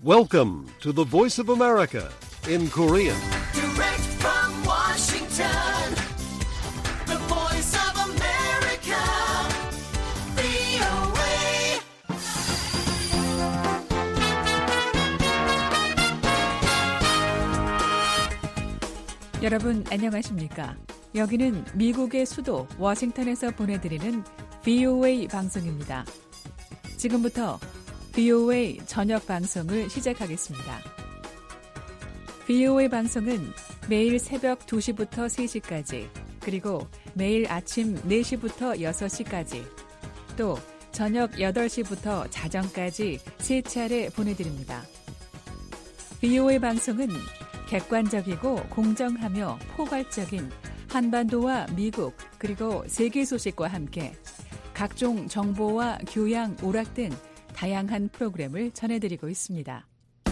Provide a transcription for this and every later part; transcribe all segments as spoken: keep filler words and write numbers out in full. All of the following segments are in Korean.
Welcome to the Voice of America in Korean. Direct from Washington, the Voice of America, 브이오에이. 여러분 안녕하십니까? 여기는 미국의 수도 워싱턴에서 보내드리는 브이오에이 방송입니다. 지금부터 브이오에이 저녁 방송을 시작하겠습니다. 브이오에이 방송은 매일 새벽 두 시부터 세 시까지, 그리고 매일 아침 네 시부터 여섯 시까지, 또 저녁 여덟 시부터 자정까지 세 차례 보내드립니다. 브이오에이 방송은 객관적이고 공정하며 포괄적인 한반도와 미국 그리고 세계 소식과 함께 각종 정보와 교양, 오락 등 다양한 프로그램을 전해드리고 있습니다.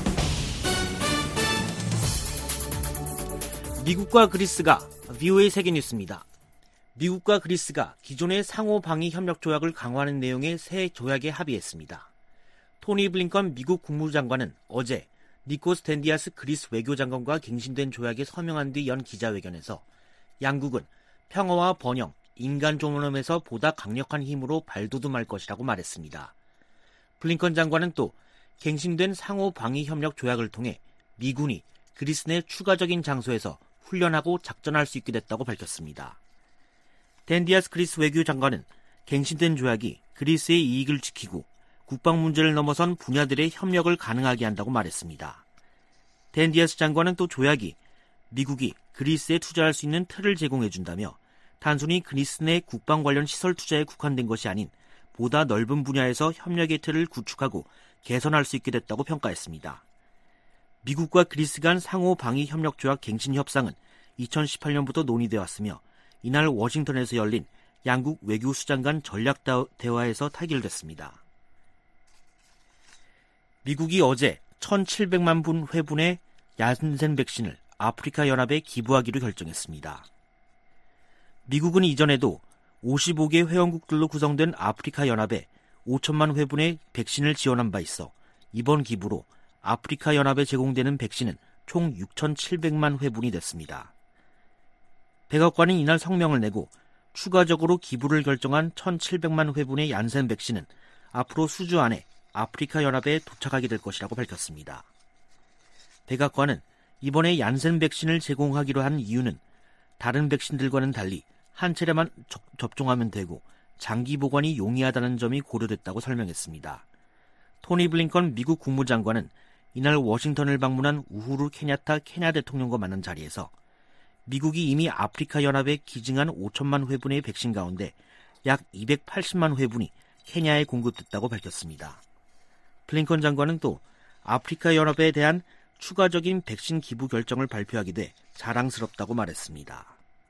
미국과 그리스가 브이오에이 세계뉴스입니다. 미국과 그리스가 기존의 상호 방위 협력 조약을 강화하는 내용의 새 조약에 합의했습니다. 토니 블링컨 미국 국무장관은 어제 니코스 덴디아스 그리스 외교장관과 갱신된 조약에 서명한 뒤 연 기자회견에서 양국은 평화와 번영, 인간 존엄에서 보다 강력한 힘으로 발돋움할 것이라고 말했습니다. 블링컨 장관은 또 갱신된 상호 방위 협력 조약을 통해 미군이 그리스 내 추가적인 장소에서 훈련하고 작전할 수 있게 됐다고 밝혔습니다. 덴디아스 그리스 외교장관은 갱신된 조약이 그리스의 이익을 지키고 국방 문제를 넘어선 분야들의 협력을 가능하게 한다고 말했습니다. 덴디아스 장관은 또 조약이 미국이 그리스에 투자할 수 있는 틀을 제공해준다며 단순히 그리스 내 국방 관련 시설 투자에 국한된 것이 아닌 보다 넓은 분야에서 협력의 틀을 구축하고 개선할 수 있게 됐다고 평가했습니다. 미국과 그리스 간 상호 방위 협력 조약 갱신 협상은 이천십팔 년부터 논의되어 왔으며 이날 워싱턴에서 열린 양국 외교수장 간 전략 대화에서 타결됐습니다. 미국이 어제 천칠백만 분 회분의 얀센 백신을 아프리카 연합에 기부하기로 결정했습니다. 미국은 이전에도 오십오 개 회원국들로 구성된 아프리카 연합에 오천만 회분의 백신을 지원한 바 있어 이번 기부로 아프리카 연합에 제공되는 백신은 총 육천칠백만 회분이 됐습니다. 백악관은 이날 성명을 내고 추가적으로 기부를 결정한 천칠백만 회분의 얀센 백신은 앞으로 수주 안에 아프리카 연합에 도착하게 될 것이라고 밝혔습니다. 백악관은 이번에 얀센 백신을 제공하기로 한 이유는 다른 백신들과는 달리 한 차례만 접종하면 되고 장기 보관이 용이하다는 점이 고려됐다고 설명했습니다. 토니 블링컨 미국 국무장관은 이날 워싱턴을 방문한 우후루 케냐타 케냐 대통령과 만난 자리에서 미국이 이미 아프리카 연합에 기증한 오천만 회분의 백신 가운데 약 이백팔십만 회분이 케냐에 공급됐다고 밝혔습니다. 블링컨 장관은 또 아프리카 연합에 대한 추가적인 백신 기부 결정을 발표하게 돼 자랑스럽다고 말했습니다.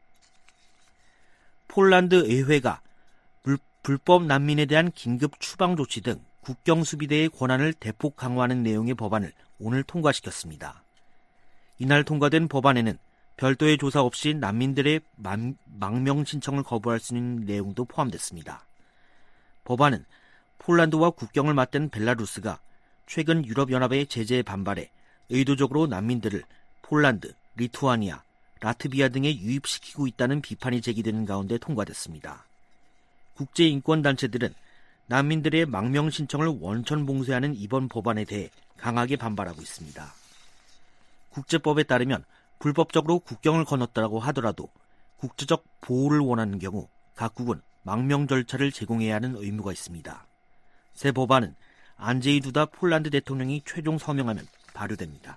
폴란드 의회가 불, 불법 난민에 대한 긴급 추방 조치 등 국경 수비대의 권한을 대폭 강화하는 내용의 법안을 오늘 통과시켰습니다. 이날 통과된 법안에는 별도의 조사 없이 난민들의 만, 망명 신청을 거부할 수 있는 내용도 포함됐습니다. 법안은 폴란드와 국경을 맞댄 벨라루스가 최근 유럽연합의 제재에 반발해 의도적으로 난민들을 폴란드, 리투아니아, 라트비아 등에 유입시키고 있다는 비판이 제기되는 가운데 통과됐습니다. 국제인권단체들은 난민들의 망명 신청을 원천 봉쇄하는 이번 법안에 대해 강하게 반발하고 있습니다. 국제법에 따르면 불법적으로 국경을 건넜다고 하더라도 국제적 보호를 원하는 경우 각국은 망명 절차를 제공해야 하는 의무가 있습니다. 새 법안은 안제이 두다 폴란드 대통령이 최종 서명하면 발효됩니다.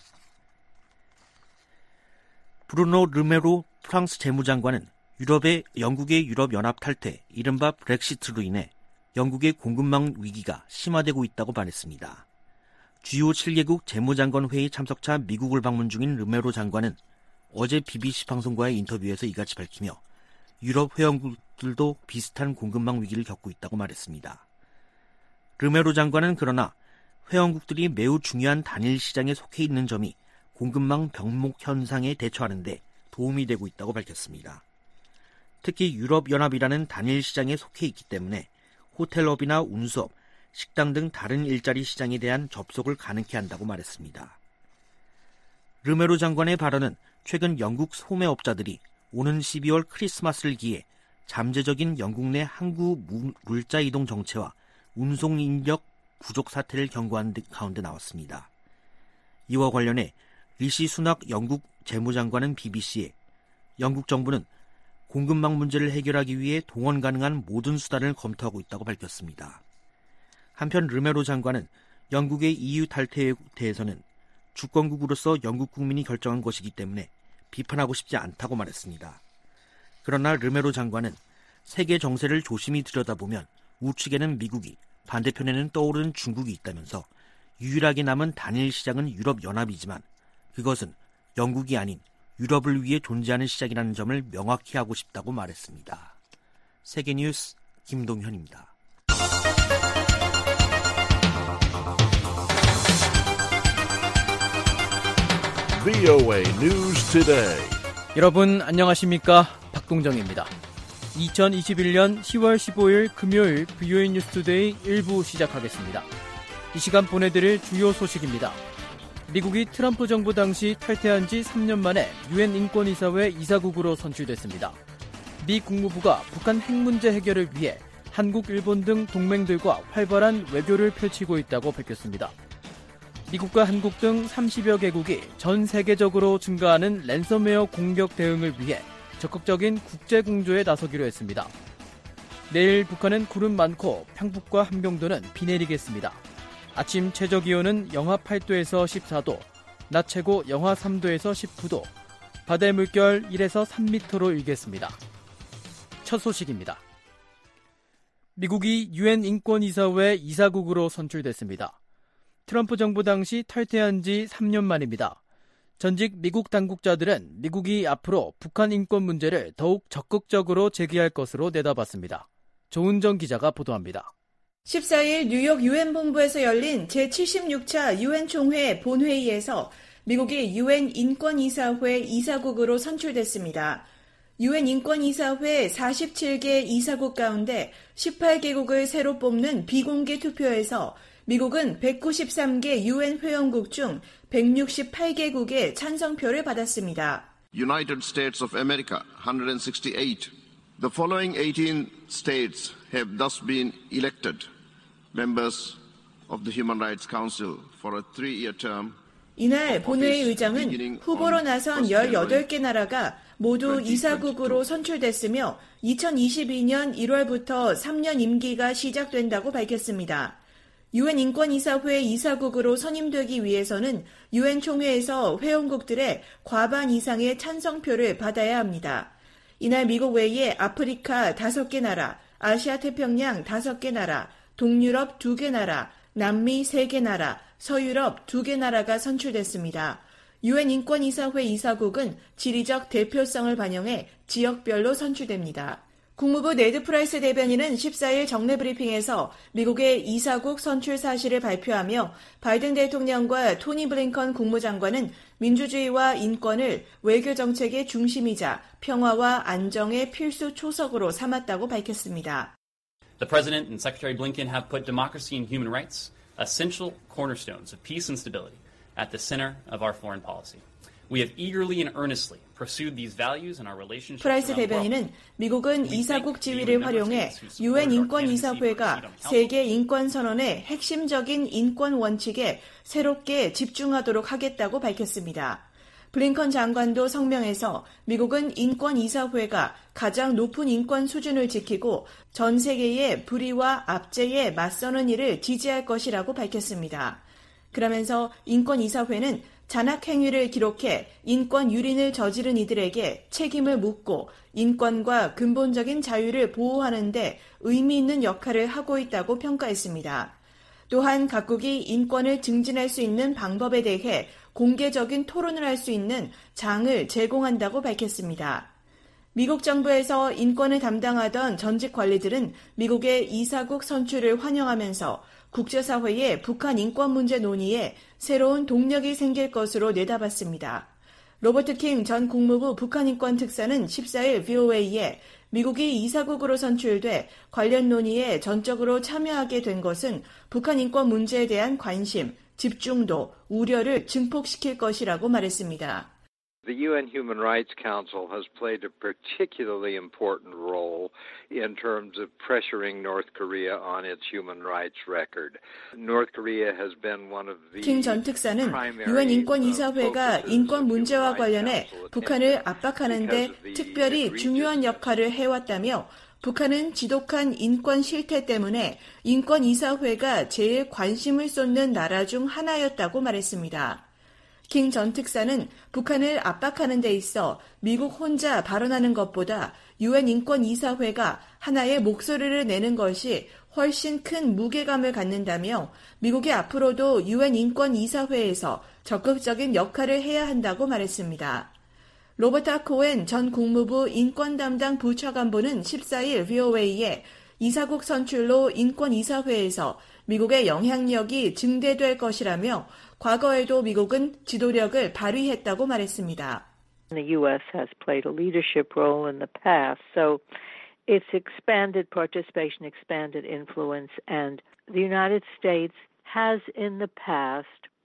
브루노 르메로 프랑스 재무장관은 유럽의 영국의 유럽연합 탈퇴, 이른바 브렉시트로 인해 영국의 공급망 위기가 심화되고 있다고 말했습니다. 주요 칠 개국 재무장관 회의 참석차 미국을 방문 중인 르메로 장관은 어제 비비씨 방송과의 인터뷰에서 이같이 밝히며 유럽 회원국들도 비슷한 공급망 위기를 겪고 있다고 말했습니다. 르메로 장관은 그러나 회원국들이 매우 중요한 단일 시장에 속해 있는 점이 공급망 병목 현상에 대처하는 데 도움이 되고 있다고 밝혔습니다. 특히 유럽연합이라는 단일 시장에 속해 있기 때문에 호텔업이나 운수업, 식당 등 다른 일자리 시장에 대한 접속을 가능케 한다고 말했습니다. 르메로 장관의 발언은 최근 영국 소매업자들이 오는 십이월 크리스마스를 기해 잠재적인 영국 내 항구 물자 이동 정체와 운송 인력 부족 사태를 경고한 가운데 나왔습니다. 이와 관련해 리시 수낙 영국 재무장관은 비비씨에 영국 정부는 공급망 문제를 해결하기 위해 동원 가능한 모든 수단을 검토하고 있다고 밝혔습니다. 한편 르메로 장관은 영국의 이유 탈퇴에 대해서는 주권국으로서 영국 국민이 결정한 것이기 때문에 비판하고 싶지 않다고 말했습니다. 그러나 르메로 장관은 세계 정세를 조심히 들여다보면 우측에는 미국이 반대편에는 떠오르는 중국이 있다면서 유일하게 남은 단일 시장은 유럽연합이지만 그것은 영국이 아닌 유럽을 위해 존재하는 시장이라는 점을 명확히 하고 싶다고 말했습니다. 세계뉴스 김동현입니다. 브이오에이 News Today. 여러분 안녕하십니까? 박동정입니다. 이천이십일년 시월 십오일 금요일 브이오에이 뉴스 투데이 일 부 시작하겠습니다. 이 시간 보내드릴 주요 소식입니다. 미국이 트럼프 정부 당시 탈퇴한 지 삼 년 만에 유엔 인권이사회 이사국으로 선출됐습니다. 미 국무부가 북한 핵 문제 해결을 위해 한국, 일본 등 동맹들과 활발한 외교를 펼치고 있다고 밝혔습니다. 미국과 한국 등 삼십여 개국이 전 세계적으로 증가하는 랜섬웨어 공격 대응을 위해 적극적인 국제 공조에 나서기로 했습니다. 내일 북한은 구름 많고 평북과 함경도는 비 내리겠습니다. 아침 최저기온은 영하 팔 도에서 십사 도, 낮 최고 영하 삼 도에서 십구 도, 바다의 물결 일에서 삼 미터로 일겠습니다. 첫 소식입니다. 미국이 유엔 인권이사회 이사국으로 선출됐습니다. 트럼프 정부 당시 탈퇴한 지 삼 년 만입니다. 전직 미국 당국자들은 미국이 앞으로 북한 인권 문제를 더욱 적극적으로 제기할 것으로 내다봤습니다. 조은정 기자가 보도합니다. 십사일 뉴욕 유엔 본부에서 열린 제칠십육 차 유엔 총회 본회의에서 미국이 유엔 인권이사회 이사국으로 선출됐습니다. 유엔 인권이사회 사십칠 개 이사국 가운데 십팔 개국을 새로 뽑는 비공개 투표에서 미국은 백구십삼 개 유엔 회원국 중 백육십팔 개국의 찬성표를 받았습니다. United States of America, one hundred sixty-eight. The following eighteen states have thus been elected members of the Human Rights Council for a three-year term. 이날 본회의 의장은 후보로 나선 열여덟 개 나라가 모두 이사국으로 선출됐으며 이천이십이년 일월부터 삼 년 임기가 시작된다고 밝혔습니다. 유엔 인권이사회 이사국으로 선임되기 위해서는 유엔 총회에서 회원국들의 과반 이상의 찬성표를 받아야 합니다. 이날 미국 외에 아프리카 다섯 개 나라, 아시아 태평양 다섯 개 나라, 동유럽 두 개 나라, 남미 세 개 나라, 서유럽 두 개 나라가 선출됐습니다. 유엔 인권이사회 이사국은 지리적 대표성을 반영해 지역별로 선출됩니다. 국무부 네드 프라이스 대변인은 십사일 정례 브리핑에서 미국의 이사국 선출 사실을 발표하며 바이든 대통령과 토니 블링컨 국무장관은 민주주의와 인권을 외교 정책의 중심이자 평화와 안정의 필수 초석으로 삼았다고 밝혔습니다. The President and Secretary Blinken have put democracy and human rights, essential cornerstones of peace and stability, at the center of our foreign policy. We have eagerly and earnestly pursued these values in our relationships. 프라이스 대변인은 미국은 이사국 지위를 활용해 유엔 인권이사회가 세계 인권 선언의 핵심적인 인권 원칙에 새롭게 집중하도록 하겠다고 밝혔습니다. 블링컨 장관도 성명에서 미국은 인권이사회가 가장 높은 인권 수준을 지키고 전 세계의 불의와 압제에 맞서는 일을 지지할 것이라고 밝혔습니다. 그러면서 인권이사회는 잔악 행위를 기록해 인권 유린을 저지른 이들에게 책임을 묻고 인권과 근본적인 자유를 보호하는 데 의미 있는 역할을 하고 있다고 평가했습니다. 또한 각국이 인권을 증진할 수 있는 방법에 대해 공개적인 토론을 할 수 있는 장을 제공한다고 밝혔습니다. 미국 정부에서 인권을 담당하던 전직 관리들은 미국의 이사국 선출을 환영하면서 국제사회의 북한 인권 문제 논의에 새로운 동력이 생길 것으로 내다봤습니다. 로버트 킹 전 국무부 북한 인권 특사는 십사일 브이오에이에 미국이 이사국으로 선출돼 관련 논의에 전적으로 참여하게 된 것은 북한 인권 문제에 대한 관심, 집중도, 우려를 증폭시킬 것이라고 말했습니다. The 유엔 Human Rights Council has played a particularly important role in terms of pressuring North Korea on its human rights record. North Korea has been one of the 킹 전 특사는 유엔 인권이사회가 인권 문제와 관련해 북한을 압박하는 데 특별히 중요한 역할을 해왔다며 북한은 지독한 인권 실태 때문에 인권이사회가 제일 관심을 쏟는 나라 중 하나였다고 말했습니다. 킹 전 특사는 북한을 압박하는 데 있어 미국 혼자 발언하는 것보다 유엔 인권이사회가 하나의 목소리를 내는 것이 훨씬 큰 무게감을 갖는다며 미국이 앞으로도 유엔 인권이사회에서 적극적인 역할을 해야 한다고 말했습니다. 로버타 코엔 전 국무부 인권 담당 부차관보는 십사일 브이오에이에 이사국 선출로 인권이사회에서 미국의 영향력이 증대될 것이라며 과거에도 미국은 지도력을 발휘했다고 말했습니다. The U S has played a leadership role in the past, so it's expanded participation, expanded influence, and the United States has in the past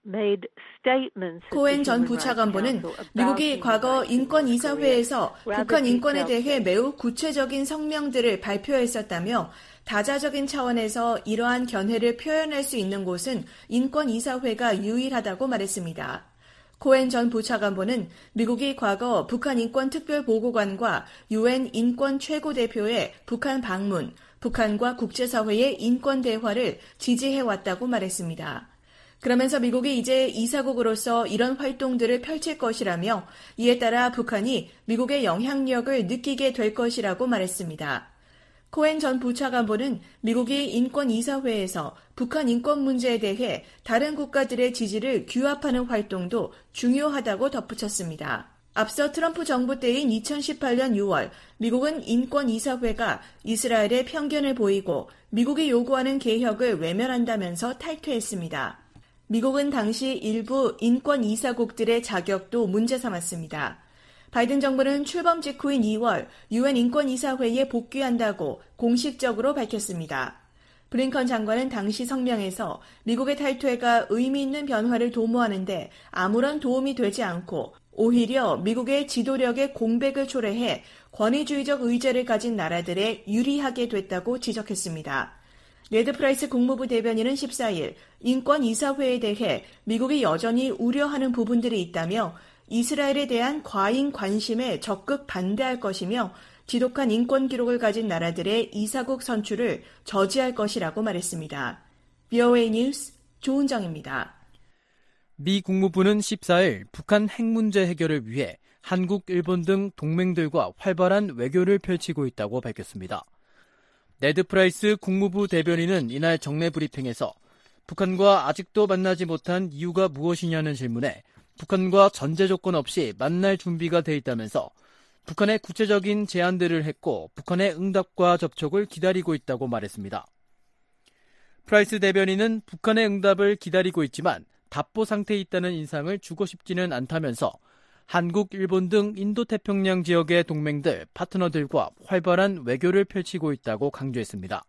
코엔 전 부차관보는 미국이 과거 인권이사회에서 북한 인권에 대해 매우 구체적인 성명들을 발표했었다며 다자적인 차원에서 이러한 견해를 표현할 수 있는 곳은 인권이사회가 유일하다고 말했습니다. 코엔 전 부차관보는 미국이 과거 북한 인권특별보고관과 유엔 인권 최고대표의 북한 방문, 북한과 국제사회의 인권 대화를 지지해왔다고 말했습니다. 그러면서 미국이 이제 이사국으로서 이런 활동들을 펼칠 것이라며 이에 따라 북한이 미국의 영향력을 느끼게 될 것이라고 말했습니다. 코엔 전 부차관보는 미국이 인권이사회에서 북한 인권 문제에 대해 다른 국가들의 지지를 규합하는 활동도 중요하다고 덧붙였습니다. 앞서 트럼프 정부 때인 이천십팔년 유월 미국은 인권이사회가 이스라엘에 편견을 보이고 미국이 요구하는 개혁을 외면한다면서 탈퇴했습니다. 미국은 당시 일부 인권이사국들의 자격도 문제 삼았습니다. 바이든 정부는 출범 직후인 이월 유엔 인권이사회에 복귀한다고 공식적으로 밝혔습니다. 블링컨 장관은 당시 성명에서 미국의 탈퇴가 의미 있는 변화를 도모하는데 아무런 도움이 되지 않고 오히려 미국의 지도력의 공백을 초래해 권위주의적 의제를 가진 나라들에 유리하게 됐다고 지적했습니다. 네드 프라이스 국무부 대변인은 십사일 인권이사회에 대해 미국이 여전히 우려하는 부분들이 있다며 이스라엘에 대한 과잉 관심에 적극 반대할 것이며 지독한 인권 기록을 가진 나라들의 이사국 선출을 저지할 것이라고 말했습니다. 브이오에이 뉴스 조은정입니다. 미 국무부는 십사일 북한 핵 문제 해결을 위해 한국, 일본 등 동맹들과 활발한 외교를 펼치고 있다고 밝혔습니다. 네드 프라이스 국무부 대변인은 이날 정례 브리핑에서 북한과 아직도 만나지 못한 이유가 무엇이냐는 질문에 북한과 전제 조건 없이 만날 준비가 돼 있다면서 북한의 구체적인 제안들을 했고 북한의 응답과 접촉을 기다리고 있다고 말했습니다. 프라이스 대변인은 북한의 응답을 기다리고 있지만 답보 상태에 있다는 인상을 주고 싶지는 않다면서 한국, 일본 등 인도태평양 지역의 동맹들, 파트너들과 활발한 외교를 펼치고 있다고 강조했습니다.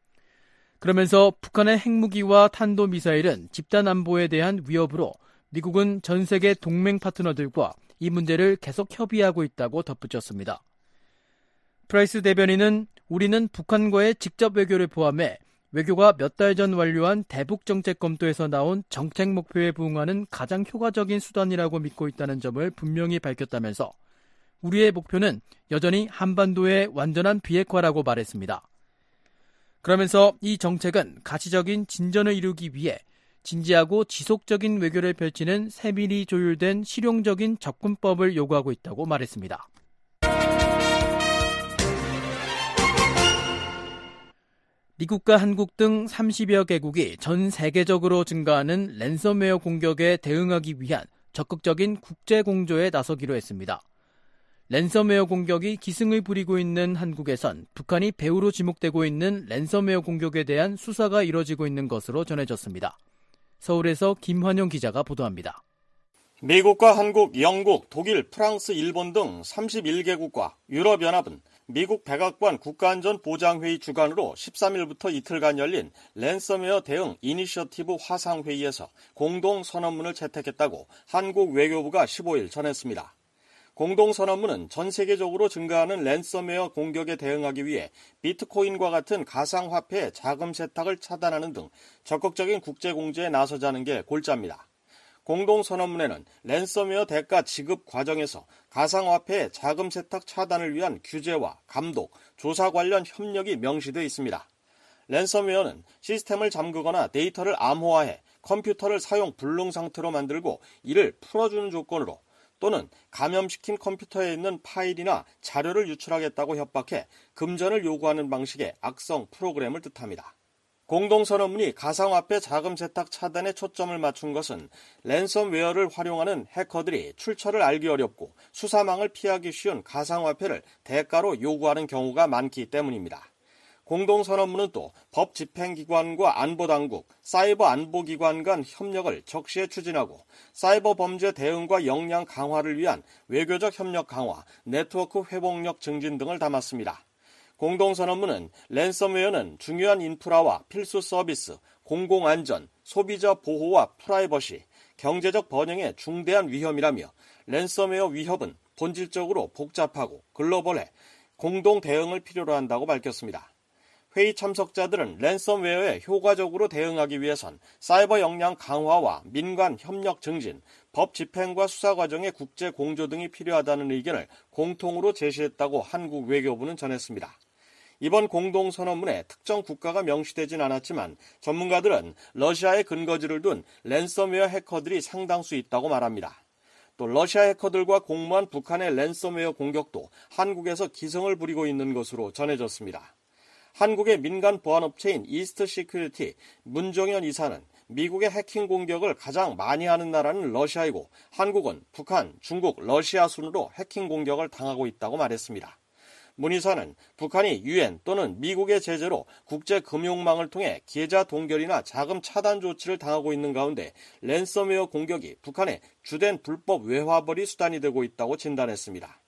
그러면서 북한의 핵무기와 탄도미사일은 집단 안보에 대한 위협으로 미국은 전 세계 동맹 파트너들과 이 문제를 계속 협의하고 있다고 덧붙였습니다. 프라이스 대변인은 우리는 북한과의 직접 외교를 포함해 외교가 몇 달 전 완료한 대북 정책 검토에서 나온 정책 목표에 부응하는 가장 효과적인 수단이라고 믿고 있다는 점을 분명히 밝혔다면서 우리의 목표는 여전히 한반도의 완전한 비핵화라고 말했습니다. 그러면서 이 정책은 가시적인 진전을 이루기 위해 진지하고 지속적인 외교를 펼치는 세밀히 조율된 실용적인 접근법을 요구하고 있다고 말했습니다. 미국과 한국 등 삼십여 개국이 전 세계적으로 증가하는 랜섬웨어 공격에 대응하기 위한 적극적인 국제 공조에 나서기로 했습니다. 랜섬웨어 공격이 기승을 부리고 있는 한국에선 북한이 배후로 지목되고 있는 랜섬웨어 공격에 대한 수사가 이뤄지고 있는 것으로 전해졌습니다. 서울에서 김환용 기자가 보도합니다. 미국과 한국, 영국, 독일, 프랑스, 일본 등 삼십일 개국과 유럽연합은 미국 백악관 국가안전보장회의 주관으로 십삼 일부터 이틀간 열린 랜섬웨어 대응 이니셔티브 화상회의에서 공동선언문을 채택했다고 한국 외교부가 십오 일 전했습니다. 공동선언문은 전 세계적으로 증가하는 랜섬웨어 공격에 대응하기 위해 비트코인과 같은 가상화폐의 자금 세탁을 차단하는 등 적극적인 국제공조에 나서자는 게 골자입니다. 공동선언문에는 랜섬웨어 대가 지급 과정에서 가상화폐의 자금 세탁 차단을 위한 규제와 감독, 조사 관련 협력이 명시되어 있습니다. 랜섬웨어는 시스템을 잠그거나 데이터를 암호화해 컴퓨터를 사용 불능 상태로 만들고 이를 풀어주는 조건으로 또는 감염시킨 컴퓨터에 있는 파일이나 자료를 유출하겠다고 협박해 금전을 요구하는 방식의 악성 프로그램을 뜻합니다. 공동선언문이 가상화폐 자금 세탁 차단에 초점을 맞춘 것은 랜섬웨어를 활용하는 해커들이 출처를 알기 어렵고 수사망을 피하기 쉬운 가상화폐를 대가로 요구하는 경우가 많기 때문입니다. 공동선언문은 또 법 집행기관과 안보당국, 사이버 안보기관 간 협력을 적시에 추진하고 사이버 범죄 대응과 역량 강화를 위한 외교적 협력 강화, 네트워크 회복력 증진 등을 담았습니다. 공동선언문은 랜섬웨어는 중요한 인프라와 필수 서비스, 공공안전, 소비자 보호와 프라이버시, 경제적 번영에 중대한 위험이라며 랜섬웨어 위협은 본질적으로 복잡하고 글로벌해 공동 대응을 필요로 한다고 밝혔습니다. 회의 참석자들은 랜섬웨어에 효과적으로 대응하기 위해선 사이버 역량 강화와 민간 협력 증진, 법 집행과 수사 과정의 국제 공조 등이 필요하다는 의견을 공통으로 제시했다고 한국 외교부는 전했습니다. 이번 공동선언문에 특정 국가가 명시되진 않았지만 전문가들은 러시아에 근거지를 둔 랜섬웨어 해커들이 상당수 있다고 말합니다. 또 러시아 해커들과 공모한 북한의 랜섬웨어 공격도 한국에서 기승을 부리고 있는 것으로 전해졌습니다. 한국의 민간 보안업체인 이스트 시큐리티 문종현 이사는 미국의 해킹 공격을 가장 많이 하는 나라는 러시아이고 한국은 북한, 중국, 러시아 순으로 해킹 공격을 당하고 있다고 말했습니다. 문 이사는 북한이 유엔 또는 미국의 제재로 국제금융망을 통해 계좌 동결이나 자금 차단 조치를 당하고 있는 가운데 랜섬웨어 공격이 북한의 주된 불법 외화벌이 수단이 되고 있다고 진단했습니다.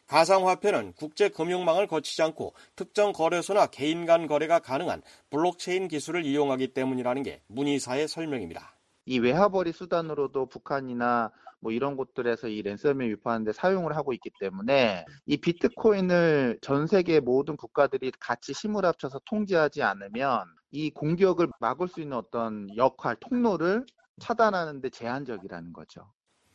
가상화폐는 국제금융망을 거치지 않고 특정 거래소나 개인 간 거래가 가능한 블록체인 기술을 이용하기 때문이라는 게 문 이사의 설명입니다. 이 외화벌이 수단으로도 북한이나 뭐 이런 곳들에서 이 랜섬웨어 유포하는데 사용을 하고 있기 때문에 이 비트코인을 전 세계 모든 국가들이 같이 힘을 합쳐서 통제하지 않으면 이 공격을 막을 수 있는 어떤 역할, 통로를 차단하는 데 제한적이라는 거죠.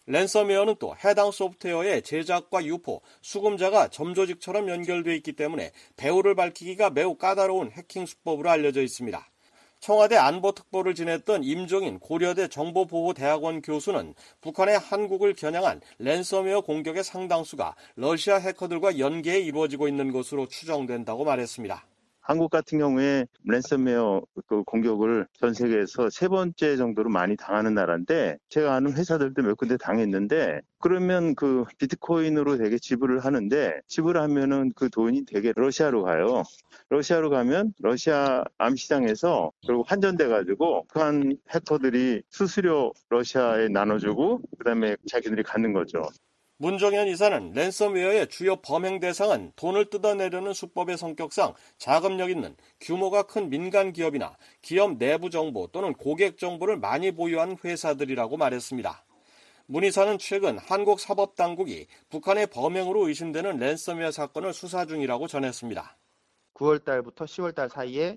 랜섬웨어는 또 해당 소프트웨어의 제작과 유포, 수금자가 점조직처럼 연결되어 있기 때문에 배후를 밝히기가 매우 까다로운 해킹 수법으로 알려져 있습니다. 청와대 안보특보를 지냈던 임종인 고려대 정보보호대학원 교수는 북한의 한국을 겨냥한 랜섬웨어 공격의 상당수가 러시아 해커들과 연계해 이루어지고 있는 것으로 추정된다고 말했습니다. 한국 같은 경우에 랜섬웨어 그 공격을 전 세계에서 세 번째 정도로 많이 당하는 나라인데 제가 아는 회사들도 몇 군데 당했는데 그러면 그 비트코인으로 되게 지불을 하는데 지불하면은 그 돈이 되게 러시아로 가요. 러시아로 가면 러시아 암시장에서 결국 환전돼가지고 북한 해커들이 수수료 러시아에 나눠주고 그다음에 자기들이 갖는 거죠. 문종현 이사는 랜섬웨어의 주요 범행 대상은 돈을 뜯어내려는 수법의 성격상 자금력 있는 규모가 큰 민간 기업이나 기업 내부 정보 또는 고객 정보를 많이 보유한 회사들이라고 말했습니다. 문 이사는 최근 한국 사법당국이 북한의 범행으로 의심되는 랜섬웨어 사건을 수사 중이라고 전했습니다. 구월 달부터 시월 달 사이에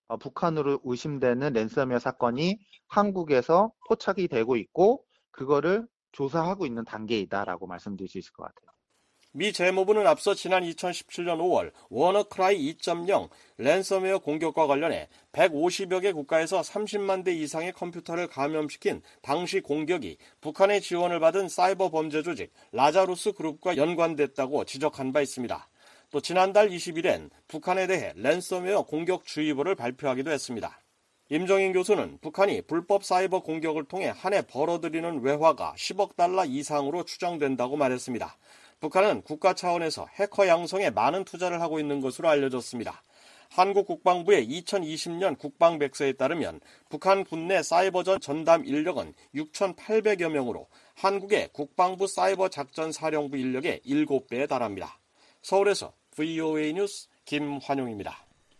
북한으로 의심되는 랜섬웨어 사건이 한국에서 포착이 되고 있고 그거를 조사하고 있는 단계이다라고 말씀드릴 수 있을 것 같아요. 미 재무부는 앞서 지난 이천십칠 년 오월 워너크라이 이 점 영 랜섬웨어 공격과 관련해 백오십여 개 국가에서 삼십만 대 이상의 컴퓨터를 감염시킨 당시 공격이 북한의 지원을 받은 사이버 범죄 조직 라자루스 그룹과 연관됐다고 지적한 바 있습니다. 또 지난달 이십 일엔 북한에 대해 랜섬웨어 공격 주의보를 발표하기도 했습니다. 임종인 교수는 북한이 불법 사이버 공격을 통해 한 해 벌어들이는 외화가 십억 달러 이상으로 추정된다고 말했습니다. 북한은 국가 차원에서 해커 양성에 많은 투자를 하고 있는 것으로 알려졌습니다. 한국 국방부의 이천이십 년 국방백서에 따르면 북한 군내 사이버전 전담 인력은 육천팔백여 명으로 한국의 국방부 사이버 작전 사령부 인력의 일곱 배에 달합니다. 서울에서 브이오에이 뉴스 김환용입니다.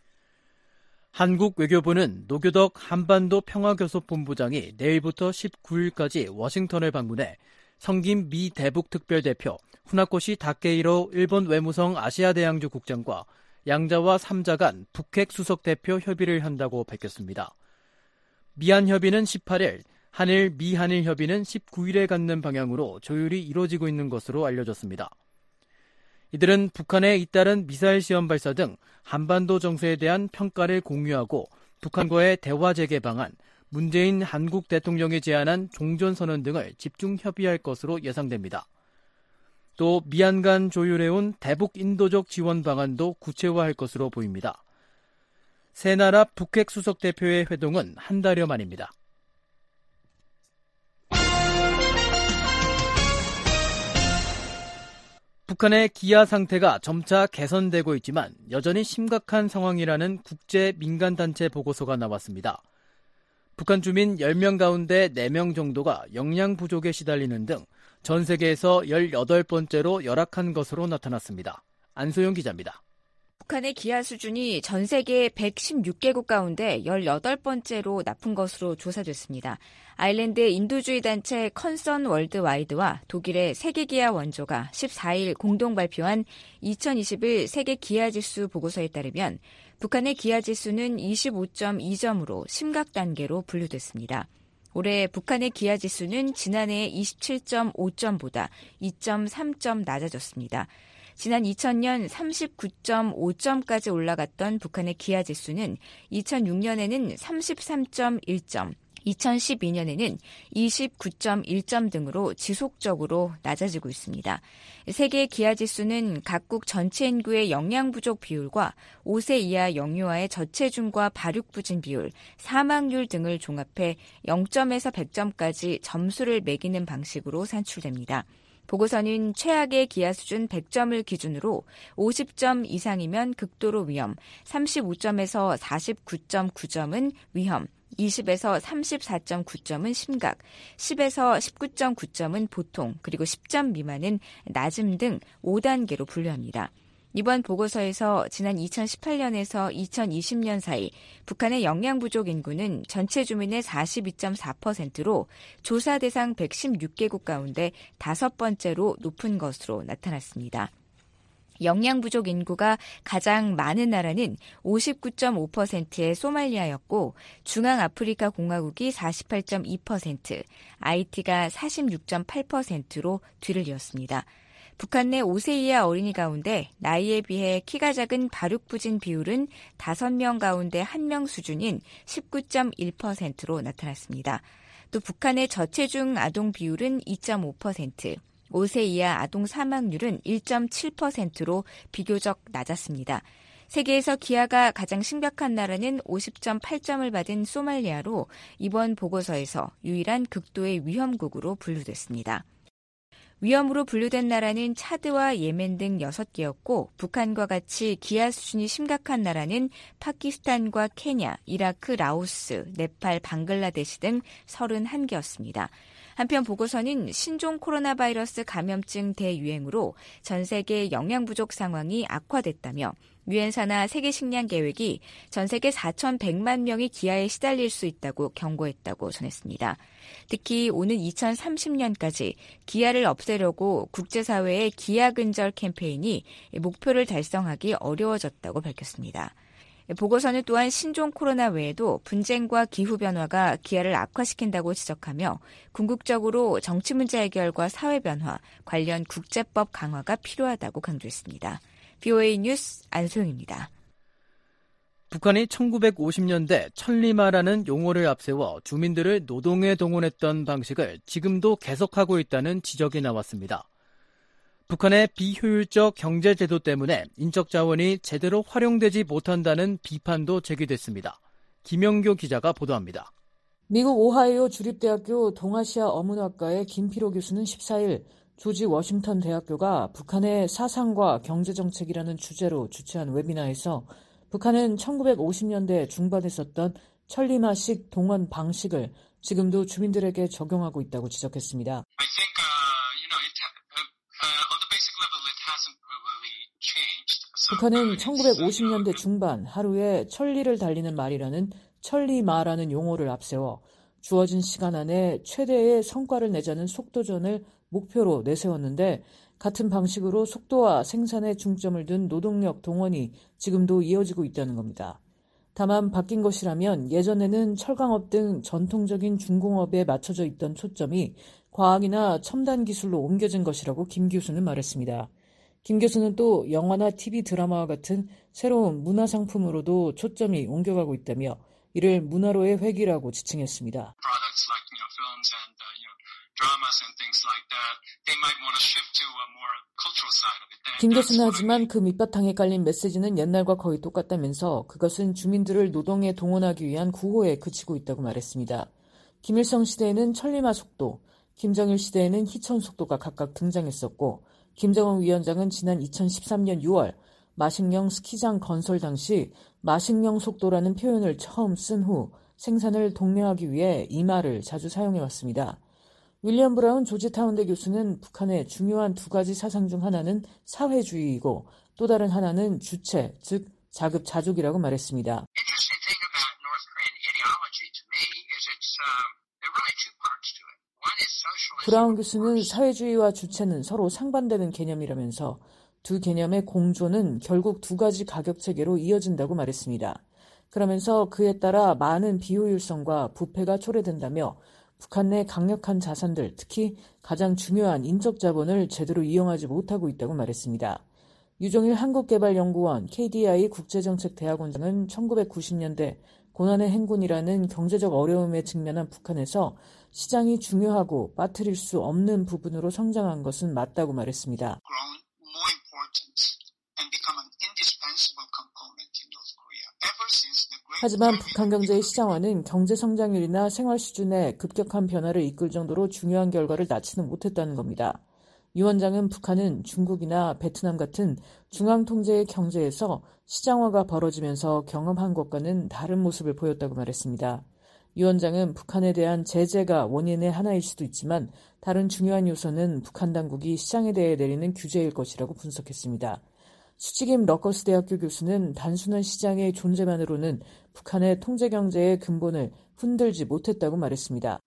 한국 외교부는 노교덕 한반도 평화교섭본부장이 내일부터 십구일까지 워싱턴을 방문해 성김 미 대북 특별대표, 후나코시 다케이로 일본 외무성 아시아대양주 국장과 양자와 삼자 간 북핵 수석대표 협의를 한다고 밝혔습니다. 미한협의는 십팔일, 한일 미한일 협의는 십구일에 갖는 방향으로 조율이 이루어지고 있는 것으로 알려졌습니다. 이들은 북한의 잇따른 미사일 시험 발사 등 한반도 정세에 대한 평가를 공유하고 북한과의 대화 재개 방안, 문재인 한국 대통령이 제안한 종전선언 등을 집중 협의할 것으로 예상됩니다. 또 미한 간 조율해온 대북 인도적 지원 방안도 구체화할 것으로 보입니다. 세 나라 북핵 수석 대표의 회동은 한 달여 만입니다. 북한의 기아 상태가 점차 개선되고 있지만 여전히 심각한 상황이라는 국제 민간단체 보고서가 나왔습니다. 북한 주민 열 명 가운데 네 명 정도가 영양 부족에 시달리는 등 전 세계에서 열여덟 번째로 열악한 것으로 나타났습니다. 안소영 기자입니다. 북한의 기아 수준이 전 세계 백십육 개국 가운데 열여덟 번째로 나쁜 것으로 조사됐습니다. 아일랜드 인도주의 단체 컨선 월드와이드와 독일의 세계기아 원조가 십사일 공동 발표한 이천이십일 세계 기아지수 보고서에 따르면 북한의 기아지수는 이십오 점 이 점으로 심각 단계로 분류됐습니다. 올해 북한의 기아지수는 지난해 이십칠 점 오 점보다 이 점 삼 점 낮아졌습니다. 지난 이천 년 삼십구 점 오 점까지 올라갔던 북한의 기아지수는 이천육 년에는 삼십삼 점 일 점, 이천십이 년에는 이십구 점 일 점 등으로 지속적으로 낮아지고 있습니다. 세계 기아지수는 각국 전체 인구의 영양 부족 비율과 오 세 이하 영유아의 저체중과 발육부진 비율, 사망률 등을 종합해 영 점에서 백 점까지 점수를 매기는 방식으로 산출됩니다. 보고서는 최악의 기아 수준 백 점을 기준으로 오십 점 이상이면 극도로 위험, 삼십오 점에서 사십구 점 구 점은 위험, 이십에서 삼십사 점 구 점은 심각, 십에서 십구 점 구 점은 보통, 그리고 십 점 미만은 낮음 등 오 단계로 분류합니다. 이번 보고서에서 지난 이천십팔 년에서 이천이십 년 사이 북한의 영양 부족 인구는 전체 주민의 사십이 점 사 퍼센트로 조사 대상 백십육 개국 가운데 다섯 번째로 높은 것으로 나타났습니다. 영양 부족 인구가 가장 많은 나라는 오십구 점 오 퍼센트의 소말리아였고 중앙아프리카 공화국이 사십팔 점 이 퍼센트, 아이티가 사십육 점 팔 퍼센트로 뒤를 이었습니다. 북한 내 오 세 이하 어린이 가운데 나이에 비해 키가 작은 발육부진 비율은 다섯 명 가운데 한 명 수준인 십구 점 일 퍼센트로 나타났습니다. 또 북한의 저체중 아동 비율은 이 점 오 퍼센트, 오 세 이하 아동 사망률은 일 점 칠 퍼센트로 비교적 낮았습니다. 세계에서 기아가 가장 심각한 나라는 오십 점 팔 점을 받은 소말리아로 이번 보고서에서 유일한 극도의 위험국으로 분류됐습니다. 위험으로 분류된 나라는 차드와 예멘 등 여섯 개였고 북한과 같이 기아 수준이 심각한 나라는 파키스탄과 케냐, 이라크, 라오스, 네팔, 방글라데시 등 서른한 개였습니다. 한편 보고서는 신종 코로나 바이러스 감염증 대유행으로 전 세계 영양 부족 상황이 악화됐다며 유엔사나 세계식량계획이 전 세계 사천백만 명이 기아에 시달릴 수 있다고 경고했다고 전했습니다. 특히 오는 이천삼십 년까지 기아를 없애려고 국제사회의 기아 근절 캠페인이 목표를 달성하기 어려워졌다고 밝혔습니다. 보고서는 또한 신종 코로나 외에도 분쟁과 기후변화가 기아를 악화시킨다고 지적하며 궁극적으로 정치 문제 해결과 사회 변화, 관련 국제법 강화가 필요하다고 강조했습니다. 브이오에이 뉴스 안소영입니다. 북한이 천구백오십 년대 천리마라는 용어를 앞세워 주민들을 노동에 동원했던 방식을 지금도 계속하고 있다는 지적이 나왔습니다. 북한의 비효율적 경제제도 때문에 인적 자원이 제대로 활용되지 못한다는 비판도 제기됐습니다. 김영교 기자가 보도합니다. 미국 오하이오 주립대학교 동아시아 어문학과의 김필호 교수는 십사일 조지 워싱턴 대학교가 북한의 사상과 경제정책이라는 주제로 주최한 웨비나에서 북한은 천구백오십 년대 중반에 썼던 천리마식 동원 방식을 지금도 주민들에게 적용하고 있다고 지적했습니다. 북한은 천구백오십 년대 중반 하루에 천리를 달리는 말이라는 천리마라는 용어를 앞세워 주어진 시간 안에 최대의 성과를 내자는 속도전을 목표로 내세웠는데 같은 방식으로 속도와 생산에 중점을 둔 노동력 동원이 지금도 이어지고 있다는 겁니다. 다만 바뀐 것이라면 예전에는 철강업 등 전통적인 중공업에 맞춰져 있던 초점이 과학이나 첨단 기술로 옮겨진 것이라고 김 교수는 말했습니다. 김 교수는 또 영화나 티비 드라마와 같은 새로운 문화상품으로도 초점이 옮겨가고 있다며 이를 문화로의 회귀라고 지칭했습니다. 김 교수는 하지만 그 밑바탕에 깔린 메시지는 옛날과 거의 똑같다면서 그것은 주민들을 노동에 동원하기 위한 구호에 그치고 있다고 말했습니다. 김일성 시대에는 천리마 속도, 김정일 시대에는 희천 속도가 각각 등장했었고 김정은 위원장은 지난 이천십삼 년 유월 마식령 스키장 건설 당시 마식령 속도라는 표현을 처음 쓴 후 생산을 독려하기 위해 이 말을 자주 사용해왔습니다. 윌리엄 브라운 조지타운대 교수는 북한의 중요한 두 가지 사상 중 하나는 사회주의이고 또 다른 하나는 주체, 즉 자급자족이라고 말했습니다. 브라운 교수는 사회주의와 주체는 서로 상반되는 개념이라면서 두 개념의 공존은 결국 두 가지 가격체계로 이어진다고 말했습니다. 그러면서 그에 따라 많은 비효율성과 부패가 초래된다며 북한 내 강력한 자산들, 특히 가장 중요한 인적 자본을 제대로 이용하지 못하고 있다고 말했습니다. 유종일 한국개발연구원 케이디아이 국제정책대학원장은 천구백구십 년대 고난의 행군이라는 경제적 어려움에 직면한 북한에서 시장이 중요하고 빠뜨릴 수 없는 부분으로 성장한 것은 맞다고 말했습니다. 하지만 북한 경제의 시장화는 경제 성장률이나 생활 수준의 급격한 변화를 이끌 정도로 중요한 결과를 낳지는 못했다는 겁니다. 유 원장은 북한은 중국이나 베트남 같은 중앙 통제의 경제에서 시장화가 벌어지면서 경험한 것과는 다른 모습을 보였다고 말했습니다. 유 원장은 북한에 대한 제재가 원인의 하나일 수도 있지만 다른 중요한 요소는 북한 당국이 시장에 대해 내리는 규제일 것이라고 분석했습니다. 수직임 러커스 대학교 교수는 단순한 시장의 존재만으로는 북한의 통제 경제의 근본을 흔들지 못했다고 말했습니다.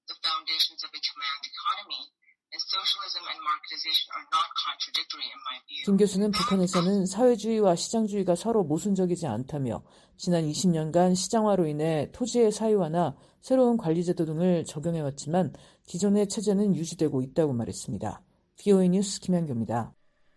김 교수는 북한에서는 사회주의와 시장주의가 서로 모순적이지 않다며 지난 이십 년간 시장화로 인해 토지의 사유화나 새로운 관리제도 등을 적용해왔지만 기존의 체제는 유지되고 있다고 말했습니다. 브이오에이 뉴스 김현규입니다.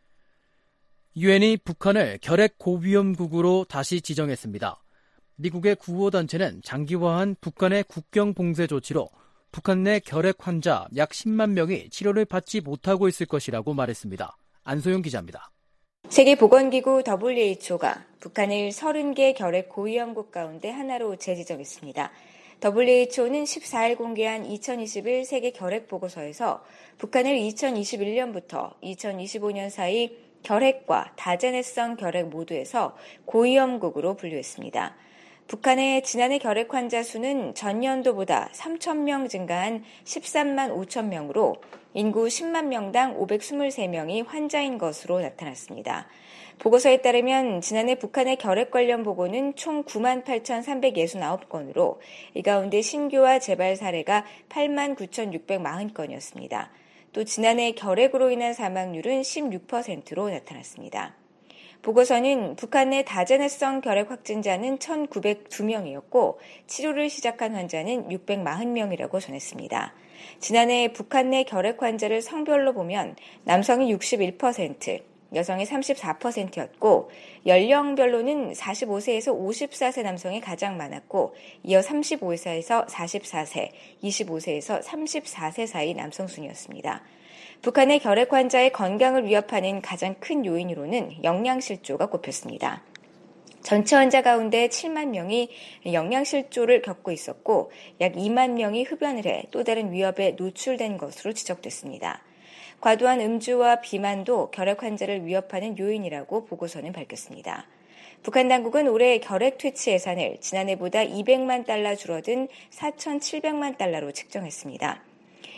유엔이 북한을 결핵 고위험국으로 다시 지정했습니다. 미국의 구호단체는 장기화한 북한의 국경 봉쇄 조치로 북한 내 결핵 환자 약 십만 명이 치료를 받지 못하고 있을 것이라고 말했습니다. 안소영 기자입니다. 세계보건기구 더블유에이치오가 북한을 서른 개 결핵 고위험국 가운데 하나로 재지정했습니다. 더블유에이치오는 십사 일 공개한 이천이십일 세계 결핵 보고서에서 북한을 이천이십일 년부터 이천이십오 년 사이 결핵과 다제네성 결핵 모두에서 고위험국으로 분류했습니다. 북한의 지난해 결핵 환자 수는 전년도보다 삼천 명 증가한 십삼만 오천 명으로 인구 십만 명당 오백이십삼 명이 환자인 것으로 나타났습니다. 보고서에 따르면 지난해 북한의 결핵 관련 보고는 총 구만 팔천삼백육십구 건으로 이 가운데 신규와 재발 사례가 팔만 구천육백사십 건이었습니다. 또 지난해 결핵으로 인한 사망률은 십육 퍼센트로 나타났습니다. 보고서는 북한 내 다제네성 결핵 확진자는 천구백이 명이었고 치료를 시작한 환자는 육백사십 명이라고 전했습니다. 지난해 북한 내 결핵 환자를 성별로 보면 남성이 육십일 퍼센트, 여성이 삼십사 퍼센트였고 연령별로는 사십오 세에서 오십사 세 남성이 가장 많았고 이어 삼십오 세에서 사십사 세, 이십오 세에서 삼십사 세 사이 남성 순이었습니다. 북한의 결핵 환자의 건강을 위협하는 가장 큰 요인으로는 영양실조가 꼽혔습니다. 전체 환자 가운데 칠만 명이 영양실조를 겪고 있었고 약 이만 명이 흡연을 해 또 다른 위협에 노출된 것으로 지적됐습니다. 과도한 음주와 비만도 결핵 환자를 위협하는 요인이라고 보고서는 밝혔습니다. 북한 당국은 올해 결핵 퇴치 예산을 지난해보다 이백만 달러 줄어든 사천칠백만 달러로 책정했습니다.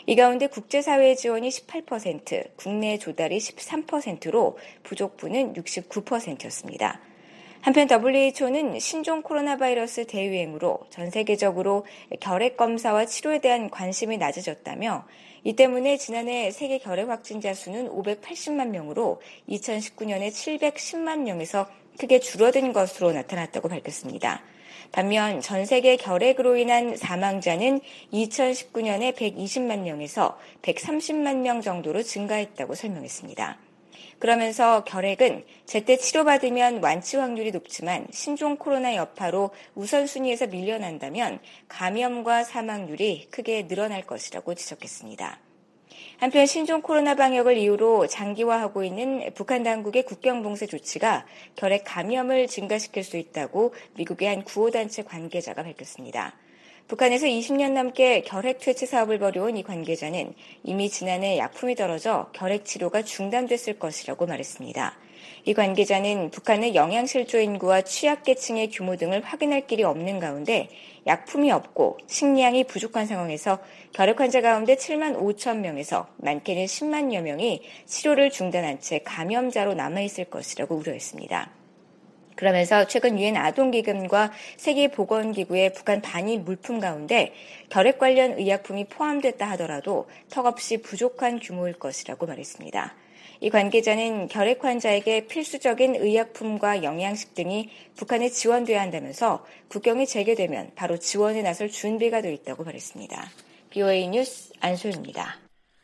이 가운데 국제사회의 지원이 십팔 퍼센트, 국내 조달이 십삼 퍼센트로 부족분은 육십구 퍼센트였습니다. 한편 더블유에이치오는 신종 코로나 바이러스 대유행으로 전 세계적으로 결핵 검사와 치료에 대한 관심이 낮아졌다며 이 때문에 지난해 세계 결핵 확진자 수는 오백팔십만 명으로 이천십구 년에 칠백십만 명에서 크게 줄어든 것으로 나타났다고 밝혔습니다. 반면 전 세계 결핵으로 인한 사망자는 이천십구 년에 백이십만 명에서 백삼십만 명 정도로 증가했다고 설명했습니다. 그러면서 결핵은 제때 치료받으면 완치 확률이 높지만 신종 코로나 여파로 우선순위에서 밀려난다면 감염과 사망률이 크게 늘어날 것이라고 지적했습니다. 한편 신종 코로나 방역을 이유로 장기화하고 있는 북한 당국의 국경봉쇄 조치가 결핵 감염을 증가시킬 수 있다고 미국의 한 구호단체 관계자가 밝혔습니다. 북한에서 이십 년 넘게 결핵 퇴치 사업을 벌여온 이 관계자는 이미 지난해 약품이 떨어져 결핵 치료가 중단됐을 것이라고 말했습니다. 이 관계자는 북한의 영양실조 인구와 취약계층의 규모 등을 확인할 길이 없는 가운데 약품이 없고 식량이 부족한 상황에서 결핵 환자 가운데 칠만 오천 명에서 많게는 십만여 명이 치료를 중단한 채 감염자로 남아있을 것이라고 우려했습니다. 그러면서 최근 유엔 아동기금과 세계보건기구의 북한 반입 물품 가운데 결핵 관련 의약품이 포함됐다 하더라도 턱없이 부족한 규모일 것이라고 말했습니다. 이 관계자는 결핵 환자에게 필수적인 의약품과 영양식 등이 북한에 지원돼야 한다면서 국경이 재개되면 바로 지원에 나설 준비가 돼 있다고 말했습니다. 비오에이 뉴스 안소희입니다.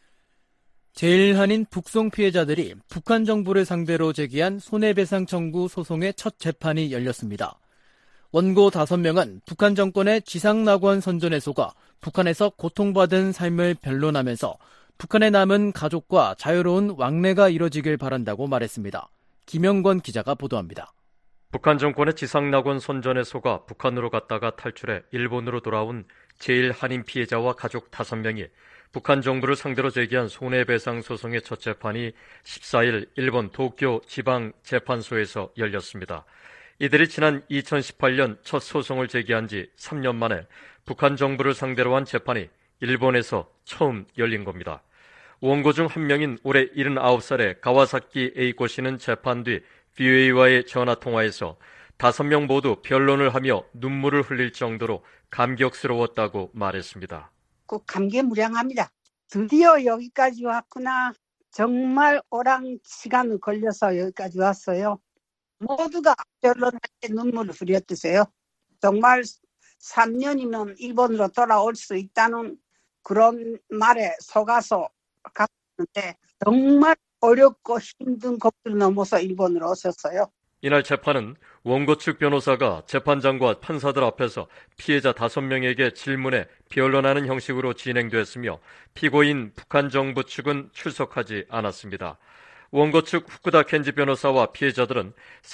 제일한인 북송 피해자들이 북한 정부를 상대로 제기한 손해배상 청구 소송의 첫 재판이 열렸습니다. 원고 다섯 명은 북한 정권의 지상낙원 선전에 속아 북한에서 고통받은 삶을 변론하면서 북한에 남은 가족과 자유로운 왕래가 이뤄지길 바란다고 말했습니다. 김영권 기자가 보도합니다. 북한 정권의 지상낙원 선전에 속아 북한으로 갔다가 탈출해 일본으로 돌아온 제일 한인 피해자와 가족 다섯 명이 북한 정부를 상대로 제기한 손해배상 소송의 첫 재판이 십사 일 일본 도쿄 지방재판소에서 열렸습니다. 이들이 지난 이천십팔 년 첫 소송을 제기한 지 삼 년 만에 북한 정부를 상대로 한 재판이 일본에서 처음 열린 겁니다. 원고 중 한 명인 올해 일흔아홉 살의 가와사키 에이코 씨는 재판 뒤 비오에이와의 전화통화에서 다섯 명 모두 변론을 하며 눈물을 흘릴 정도로 감격스러웠다고 말했습니다. 꼭 감개무량합니다. 드디어 여기까지 왔구나. 정말 오랜 시간을 걸려서 여기까지 왔어요. 모두가 변론할 때 눈물을 흘렸으세요. 정말 삼 년이면 일본으로 돌아올 수 있다는 그런 말에 속아서 갔는데 정말 어렵고 힘든 것들을 넘어서 일본으로 오셨어요. 이날 재판은 원고 측 변호사가 재판장과 판사들 앞에서 피해자 다섯 명에게 질문해 변론하는 형식으로 진행됐으며 피고인 북한 정부 측은 출석하지 않았습니다. 원고 측 후쿠다 켄지 변호사와 피해자들은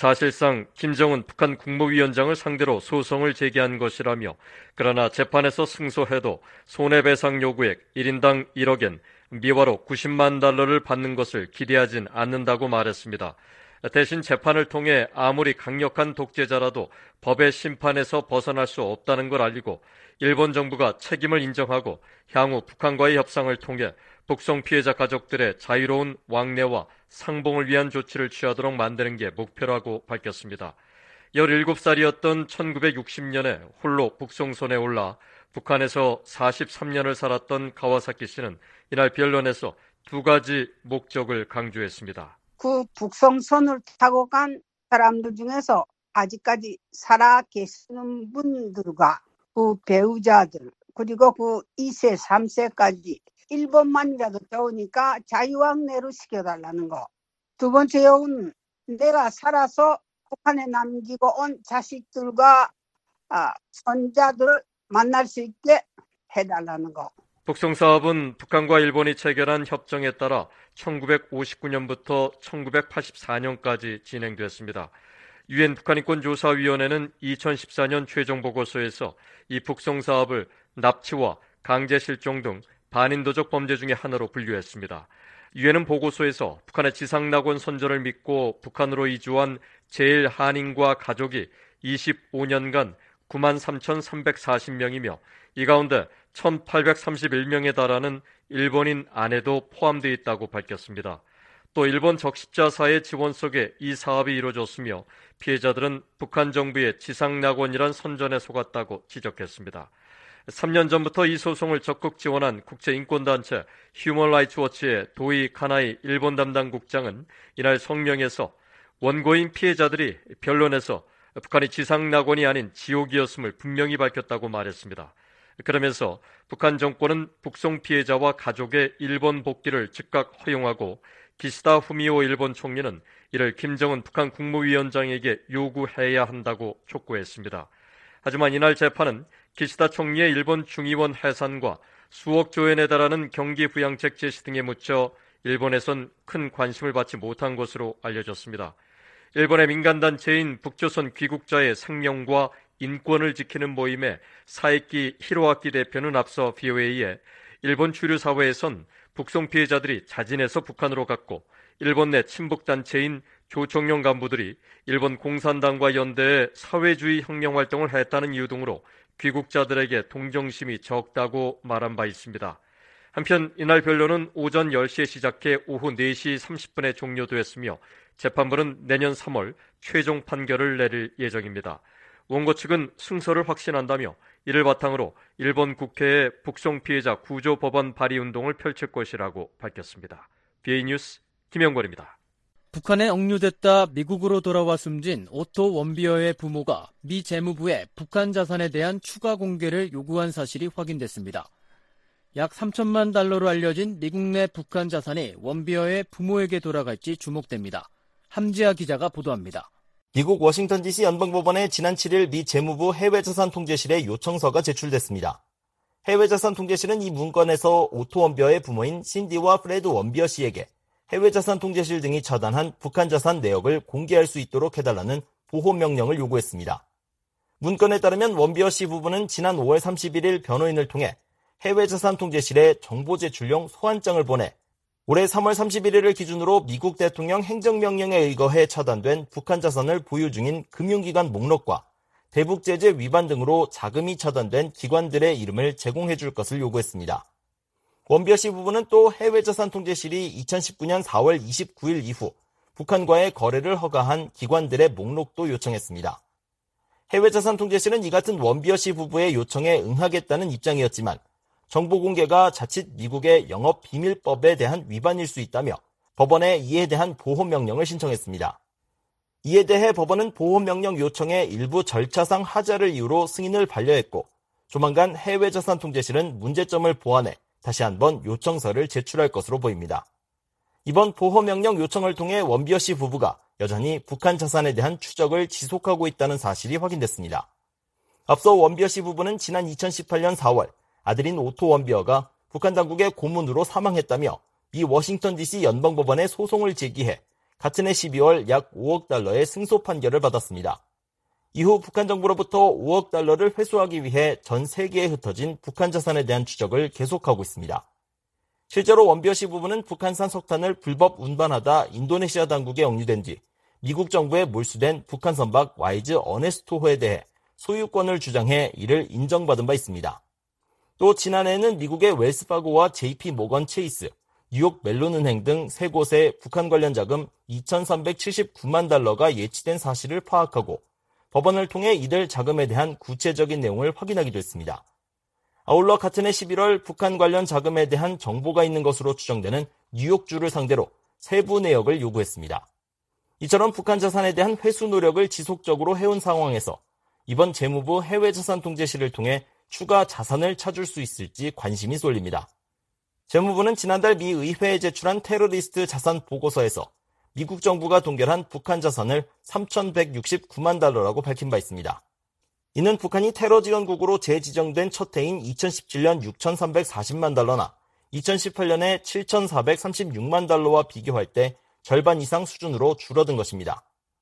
사실상 김정은 북한 국무위원장을 상대로 소송을 제기한 것이라며 그러나 재판에서 승소해도 손해배상 요구액 일 인당 일억엔, 미화로 구십만 달러를 받는 것을 기대하진 않는다고 말했습니다. 대신 재판을 통해 아무리 강력한 독재자라도 법의 심판에서 벗어날 수 없다는 걸 알리고 일본 정부가 책임을 인정하고 향후 북한과의 협상을 통해 북송 피해자 가족들의 자유로운 왕래와 상봉을 위한 조치를 취하도록 만드는 게 목표라고 밝혔습니다. 열일곱 살이었던 천구백육십 년에 홀로 북송선에 올라 북한에서 사십삼 년을 살았던 가와사키 씨는 이날 변론에서 두 가지 목적을 강조했습니다. 그 북송선을 타고 간 사람들 중에서 아직까지 살아 계시는 분들과 그 배우자들 그리고 그 이 세, 삼 세까지 일본만이라도 좋으니까 자유왕래로 시켜달라는 거. 두 번째는 내가 살아서 북한에 남기고 온 자식들과 아, 손자들을 만날 수 있게 해달라는 거. 북송 사업은 북한과 일본이 체결한 협정에 따라 천구백오십구 년부터 천구백팔십사 년까지 진행됐습니다. 유엔 북한인권조사위원회는 이천십사 년 최종 보고서에서 이 북송 사업을 납치와 강제 실종 등 반인도적 범죄 중의 하나로 분류했습니다. 유엔은 보고서에서 북한의 지상낙원 선전을 믿고 북한으로 이주한 제일 한인과 가족이 이십오 년간 구만 삼천삼백사십 명이며 이 가운데 천팔백삼십일 명에 달하는 일본인 아내도 포함되어 있다고 밝혔습니다. 또 일본 적십자사의 지원 속에 이 사업이 이루어졌으며 피해자들은 북한 정부의 지상낙원이란 선전에 속았다고 지적했습니다. 삼 년 전부터 이 소송을 적극 지원한 국제인권단체 휴먼 라이츠 워치의 도이 카나이 일본 담당 국장은 이날 성명에서 원고인 피해자들이 변론에서 북한이 지상낙원이 아닌 지옥이었음을 분명히 밝혔다고 말했습니다. 그러면서 북한 정권은 북송 피해자와 가족의 일본 복귀를 즉각 허용하고 기시다 후미오 일본 총리는 이를 김정은 북한 국무위원장에게 요구해야 한다고 촉구했습니다. 하지만 이날 재판은 기시다 총리의 일본 중의원 해산과 수억 조엔에 달하는 경기 부양책 제시 등에 묻혀 일본에선 큰 관심을 받지 못한 것으로 알려졌습니다. 일본의 민간단체인 북조선 귀국자의 생명과 인권을 지키는 모임의 사에키 히로아키 대표는 앞서 브이오에이에 일본 주류 사회에선 북송 피해자들이 자진해서 북한으로 갔고 일본 내 친북단체인 조총련 간부들이 일본 공산당과 연대해 사회주의 혁명 활동을 했다는 이유 등으로 귀국자들에게 동정심이 적다고 말한 바 있습니다. 한편 이날 변론은 오전 열 시에 시작해 오후 네 시 삼십 분에 종료됐으며 재판부는 내년 삼월 최종 판결을 내릴 예정입니다. 원고 측은 승소를 확신한다며 이를 바탕으로 일본 국회에 북송 피해자 구조 법안 발의 운동을 펼칠 것이라고 밝혔습니다. 비에이 뉴스 김영권입니다. 북한에 억류됐다 미국으로 돌아와 숨진 오토 원비어의 부모가 미 재무부에 북한 자산에 대한 추가 공개를 요구한 사실이 확인됐습니다. 약 삼천만 달러로 알려진 미국 내 북한 자산이 원비어의 부모에게 돌아갈지 주목됩니다. 함지아 기자가 보도합니다. 미국 워싱턴 디씨 연방법원에 지난 칠 일 미 재무부 해외자산통제실에 요청서가 제출됐습니다. 해외자산통제실은 이 문건에서 오토 원비어의 부모인 신디와 프레드 원비어 씨에게 해외자산통제실 등이 처단한 북한 자산 내역을 공개할 수 있도록 해달라는 보호명령을 요구했습니다. 문건에 따르면 원비어 씨 부부는 지난 오월 삼십일일 변호인을 통해 해외자산통제실에 정보 제출용 소환장을 보내 올해 삼월 삼십일일을 기준으로 미국 대통령 행정명령에 의거해 처단된 북한 자산을 보유 중인 금융기관 목록과 대북제재 위반 등으로 자금이 처단된 기관들의 이름을 제공해 줄 것을 요구했습니다. 원비어 씨 부부는 또 해외자산통제실이 이천십구년 사월 이십구일 이후 북한과의 거래를 허가한 기관들의 목록도 요청했습니다. 해외자산통제실은 이 같은 원비어 씨 부부의 요청에 응하겠다는 입장이었지만 정보 공개가 자칫 미국의 영업비밀법에 대한 위반일 수 있다며 법원에 이에 대한 보호명령을 신청했습니다. 이에 대해 법원은 보호명령 요청의 일부 절차상 하자를 이유로 승인을 반려했고 조만간 해외자산통제실은 문제점을 보완해 다시 한번 요청서를 제출할 것으로 보입니다. 이번 보호명령 요청을 통해 원비어 씨 부부가 여전히 북한 자산에 대한 추적을 지속하고 있다는 사실이 확인됐습니다. 앞서 원비어 씨 부부는 지난 이천십팔년 사월 아들인 오토 원비어가 북한 당국의 고문으로 사망했다며 이 워싱턴 디씨 연방법원에 소송을 제기해 같은 해 십이월 약 오억 달러의 승소 판결을 받았습니다. 이후 북한 정부로부터 오억 달러를 회수하기 위해 전 세계에 흩어진 북한 자산에 대한 추적을 계속하고 있습니다. 실제로 원비어 씨 부부는 북한산 석탄을 불법 운반하다 인도네시아 당국에 억류된 뒤 미국 정부에 몰수된 북한 선박 와이즈 어네스토호에 대해 소유권을 주장해 이를 인정받은 바 있습니다. 또 지난해에는 미국의 웰스파고와 제이피 모건 체이스, 뉴욕 멜론은행 등 세 곳에 북한 관련 자금 이천삼백칠십구만 달러가 예치된 사실을 파악하고 법원을 통해 이들 자금에 대한 구체적인 내용을 확인하기도 했습니다. 아울러 같은 해 십일월 북한 관련 자금에 대한 정보가 있는 것으로 추정되는 뉴욕주를 상대로 세부 내역을 요구했습니다. 이처럼 북한 자산에 대한 회수 노력을 지속적으로 해온 상황에서 이번 재무부 해외자산통제실을 통해 추가 자산을 찾을 수 있을지 관심이 쏠립니다. 재무부는 지난달 미 의회에 제출한 테러리스트 자산 보고서에서 미국 정부가 동결한 북한 자산을 삼천백육십구만 달러라고 밝힌 바 있습니다. 이는 북한이 테러 지원국으로 재지정된 첫 해인 이천십칠년 육천삼백사십만 달러나 이천십팔년에 칠천사백삼십육만 달러와 비교할 때 절반 이상 수준으로 줄어든 것입니다.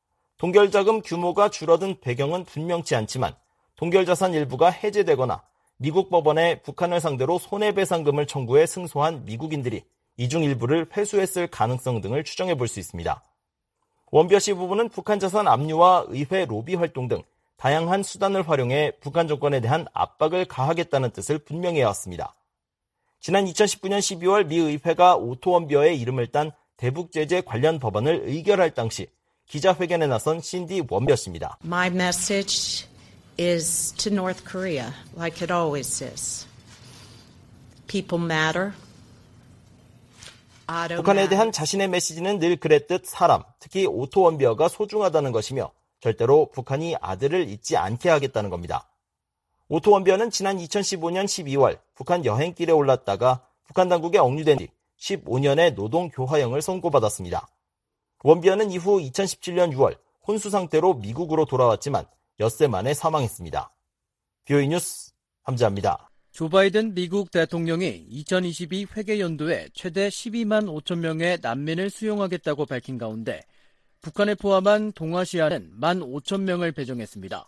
동결자금 규모가 줄어든 배경은 분명치 않지만 동결자산 일부가 해제되거나 미국 법원에 북한을 상대로 손해배상금을 청구해 승소한 미국인들이 이 중 일부를 회수했을 가능성 등을 추정해 볼 수 있습니다. 원비어 씨 부부는 북한 자산 압류와 의회 로비 활동 등 다양한 수단을 활용해 북한 정권에 대한 압박을 가하겠다는 뜻을 분명히 해왔습니다. 지난 이천십구 년 십이월 미 의회가 오토원비어의 이름을 딴 대북 제재 관련 법안을 의결할 당시 기자회견에 나선 신디 원비어 씨입니다. My message is to North Korea, like it always is. People matter. 북한에 대한 자신의 메시지는 늘 그랬듯 사람, 특히 오토원비어가 소중하다는 것이며 절대로 북한이 아들을 잊지 않게 하겠다는 겁니다. 오토원비어는 지난 이천십오 년 십이월 북한 여행길에 올랐다가 북한 당국에 억류된 뒤 십오 년의 노동교화형을 선고받았습니다. 원비어는 이후 이천십칠 년 유월 혼수 상태로 미국으로 돌아왔지만 엿새 만에 사망했습니다. 비오이 뉴스 함지아입니다. 조 바이든 미국 대통령이 이천이십이 회계연도에 최대 십이만 오천 명의 난민을 수용하겠다고 밝힌 가운데 북한을 포함한 동아시아는 만 오천 명을 배정했습니다.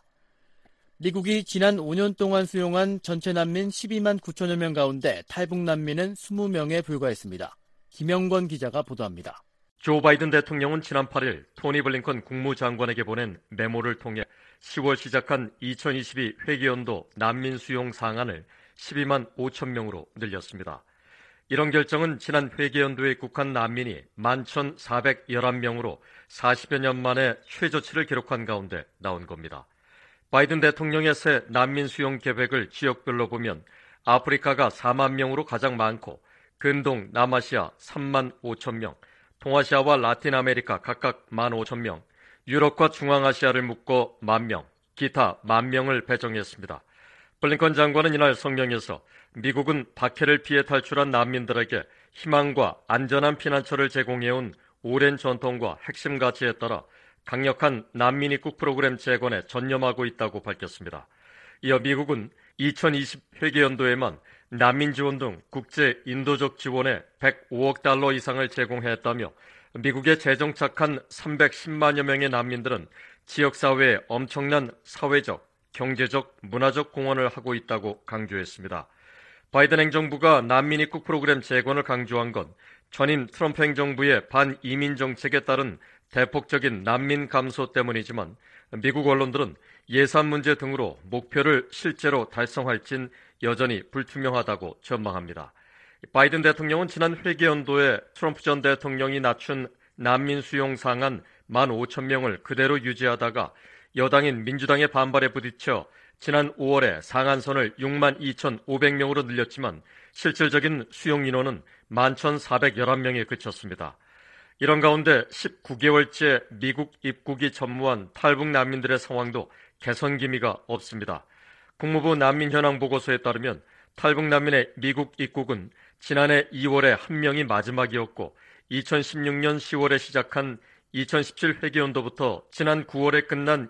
미국이 지난 오 년 동안 수용한 전체 난민 십이만 구천여 명 가운데 탈북 난민은 이십 명에 불과했습니다. 김영권 기자가 보도합니다. 조 바이든 대통령은 지난 팔 일 토니 블링컨 국무장관에게 보낸 메모를 통해 시월 시작한 이천이십이 회계연도 난민 수용 상한을 십이만 오천 명으로 늘렸습니다. 이런 결정은 지난 회계연도에 입국한 난민이 만 천사백십일 명으로 사십여 년 만에 최저치를 기록한 가운데 나온 겁니다. 바이든 대통령의 새 난민 수용 계획을 지역별로 보면 아프리카가 사만 명으로 가장 많고 근동, 남아시아 삼만 오천 명, 동아시아와 라틴 아메리카 각각 만 오천 명, 유럽과 중앙아시아를 묶어 만 명, 기타 만 명을 배정했습니다. 블링컨 장관은 이날 성명에서 미국은 박해를 피해 탈출한 난민들에게 희망과 안전한 피난처를 제공해온 오랜 전통과 핵심 가치에 따라 강력한 난민 입국 프로그램 재건에 전념하고 있다고 밝혔습니다. 이어 미국은 이천이십 회계연도에만 난민 지원 등 국제 인도적 지원에 백오억 달러 이상을 제공했다며 미국에 재정착한 삼백십만여 명의 난민들은 지역사회에 엄청난 사회적, 경제적, 문화적 공헌을 하고 있다고 강조했습니다. 바이든 행정부가 난민 입국 프로그램 재건을 강조한 건 전임 트럼프 행정부의 반이민 정책에 따른 대폭적인 난민 감소 때문이지만 미국 언론들은 예산 문제 등으로 목표를 실제로 달성할진 여전히 불투명하다고 전망합니다. 바이든 대통령은 지난 회계연도에 트럼프 전 대통령이 낮춘 난민 수용 상한 만 오천 명을 그대로 유지하다가 여당인 민주당의 반발에 부딪혀 지난 오월에 상한선을 육만 이천오백 명으로 늘렸지만 실질적인 수용 인원은 만 천사백십일 명에 그쳤습니다. 이런 가운데 십구 개월째 미국 입국이 전무한 탈북 난민들의 상황도 개선 기미가 없습니다. 국무부 난민 현황 보고서에 따르면 탈북 난민의 미국 입국은 지난해 이월에 한 명이 마지막이었고 이천십육 년 시월에 시작한 이천십칠 회계연도부터 지난 구월에 끝난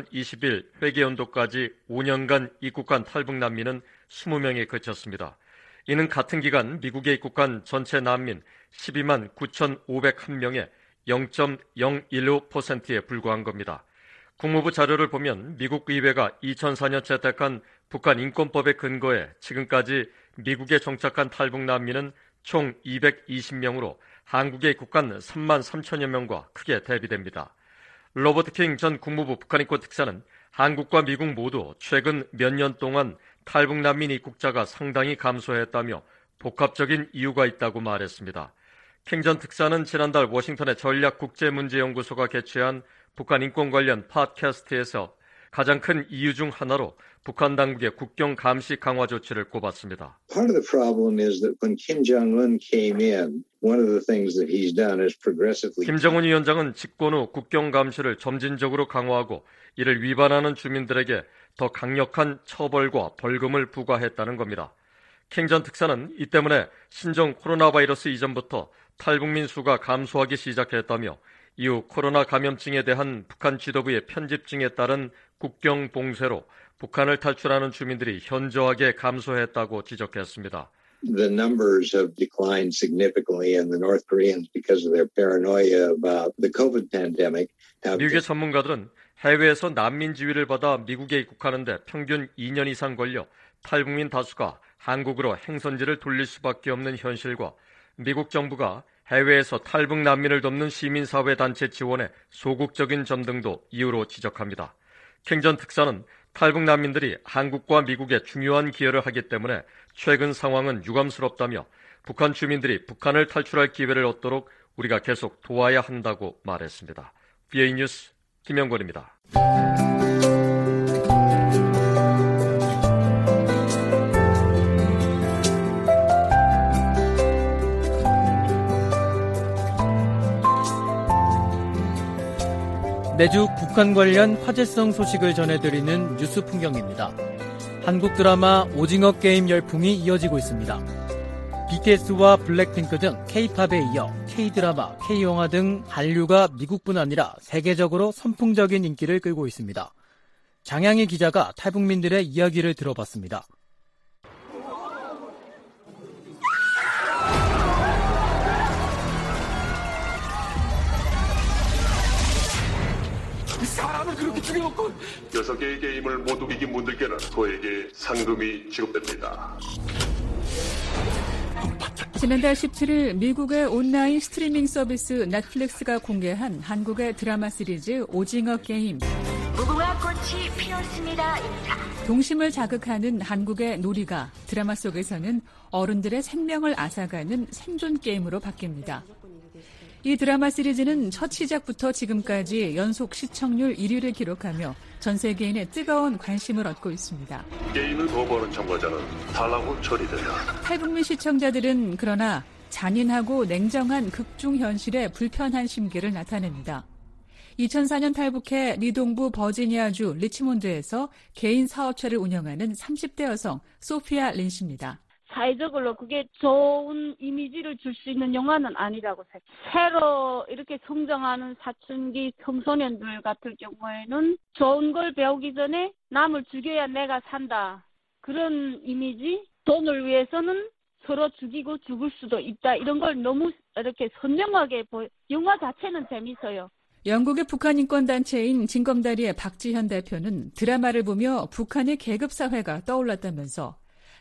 이천이십일 회계연도까지 오 년간 입국한 탈북 난민은 이십 명에 그쳤습니다. 이는 같은 기간 미국에 입국한 전체 난민 십이만 구천오백일 명의 영 점 영일오 퍼센트에 불과한 겁니다. 국무부 자료를 보면 미국 의회가 이천사 년 채택한 북한 인권법에 근거해 지금까지 미국에 정착한 탈북 난민은 총 이백이십 명으로 한국에 입국한 삼만 삼천여 명과 크게 대비됩니다. 로버트 킹 전 국무부 북한인권 특사는 한국과 미국 모두 최근 몇 년 동안 탈북 난민 입국자가 상당히 감소했다며 복합적인 이유가 있다고 말했습니다. 킹 전 특사는 지난달 워싱턴의 전략국제문제연구소가 개최한 북한 인권 관련 팟캐스트에서 가장 큰 이유 중 하나로 북한 당국의 국경 감시 강화 조치를 꼽았습니다. Part of the problem is that when Kim Jong-un came in, one of the things that he's done is progressively 김정은 위원장은 집권 후 국경 감시를 점진적으로 강화하고 이를 위반하는 주민들에게 더 강력한 처벌과 벌금을 부과했다는 겁니다. 킹 전 특사는 이 때문에 신종 코로나 바이러스 이전부터 탈북민 수가 감소하기 시작했다며 이후 코로나 감염증에 대한 북한 지도부의 편집증에 따른 국경 봉쇄로 북한을 탈출하는 주민들이 현저하게 감소했다고 지적했습니다. The numbers have declined significantly and the North Koreans because of their paranoia about the COVID pandemic. 미국의 전문가들은 해외에서 난민 지위를 받아 미국에 입국하는데 평균 이 년 이상 걸려 탈북민 다수가 한국으로 행선지를 돌릴 수밖에 없는 현실과 미국 정부가 해외에서 탈북 난민을 돕는 시민사회 단체 지원에 소극적인 점 등도 이유로 지적합니다. 킹 전 특사는 탈북 난민들이 한국과 미국에 중요한 기여를 하기 때문에 최근 상황은 유감스럽다며 북한 주민들이 북한을 탈출할 기회를 얻도록 우리가 계속 도와야 한다고 말했습니다. 비에이 뉴스 김영권입니다. 매주 북한 관련 화제성 소식을 전해드리는 뉴스 풍경입니다. 한국 드라마 오징어 게임 열풍이 이어지고 있습니다. 비티에스와 블랙핑크 등 K-팝에 이어 K-드라마, K-영화 등 한류가 미국뿐 아니라 세계적으로 선풍적인 인기를 끌고 있습니다. 장양희 기자가 탈북민들의 이야기를 들어봤습니다. 사람을 그렇게 죽여놓고 여섯 개의 게임을 모두 이긴 분들께는 저에게 상금이 지급됩니다. 지난달 십칠일 미국의 온라인 스트리밍 서비스 넷플릭스가 공개한 한국의 드라마 시리즈 오징어 게임. 무궁화 꽃이 피었습니다. 동심을 자극하는 한국의 놀이가 드라마 속에서는 어른들의 생명을 앗아가는 생존 게임으로 바뀝니다. 이 드라마 시리즈는 첫 시작부터 지금까지 연속 시청률 일 위를 기록하며 전 세계인의 뜨거운 관심을 얻고 있습니다. 게임을 거부하는 참가자는 탈락으로 처리된다. 탈북민 시청자들은 그러나 잔인하고 냉정한 극중 현실에 불편한 심기를 나타냅니다. 이천사년 탈북해 리동부 버지니아주 리치몬드에서 개인 사업체를 운영하는 삼십 대 여성 소피아 린 씨입니다. 사회적으로 그게 좋은 이미지를 줄 수 있는 영화는 아니라고 생각해요. 새로 이렇게 성장하는 사춘기 청소년들 같은 경우에는 좋은 걸 배우기 전에 남을 죽여야 내가 산다. 그런 이미지, 돈을 위해서는 서로 죽이고 죽을 수도 있다. 이런 걸 너무 이렇게 선명하게 보여. 영화 자체는 재밌어요. 영국의 북한 인권단체인 진검다리의 박지현 대표는 드라마를 보며 북한의 계급사회가 떠올랐다면서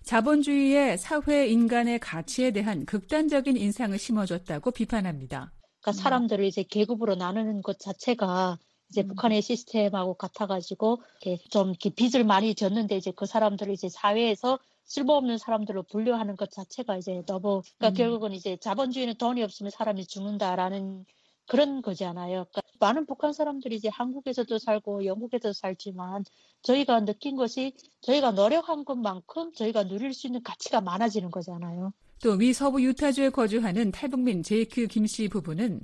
자본주의의 사회 인간의 가치에 대한 극단적인 인상을 심어줬다고 비판합니다. 그러니까 사람들을 이제 계급으로 나누는 것 자체가 이제 음. 북한의 시스템하고 같아가지고 이렇게 좀 이렇게 빚을 많이 졌는데 이제 그 사람들을 이제 사회에서 쓸모없는 사람들로 분류하는 것 자체가 이제 너무 그러니까 음. 결국은 이제 자본주의는 돈이 없으면 사람이 죽는다라는 그런 거잖아요. 그러니까 많은 북한 사람들이 이제 한국에서도 살고 영국에서도 살지만 저희가 느낀 것이 저희가 노력한 것만큼 저희가 누릴 수 있는 가치가 많아지는 거잖아요. 또 미 서부 유타주에 거주하는 탈북민 제이크 김 씨 부부는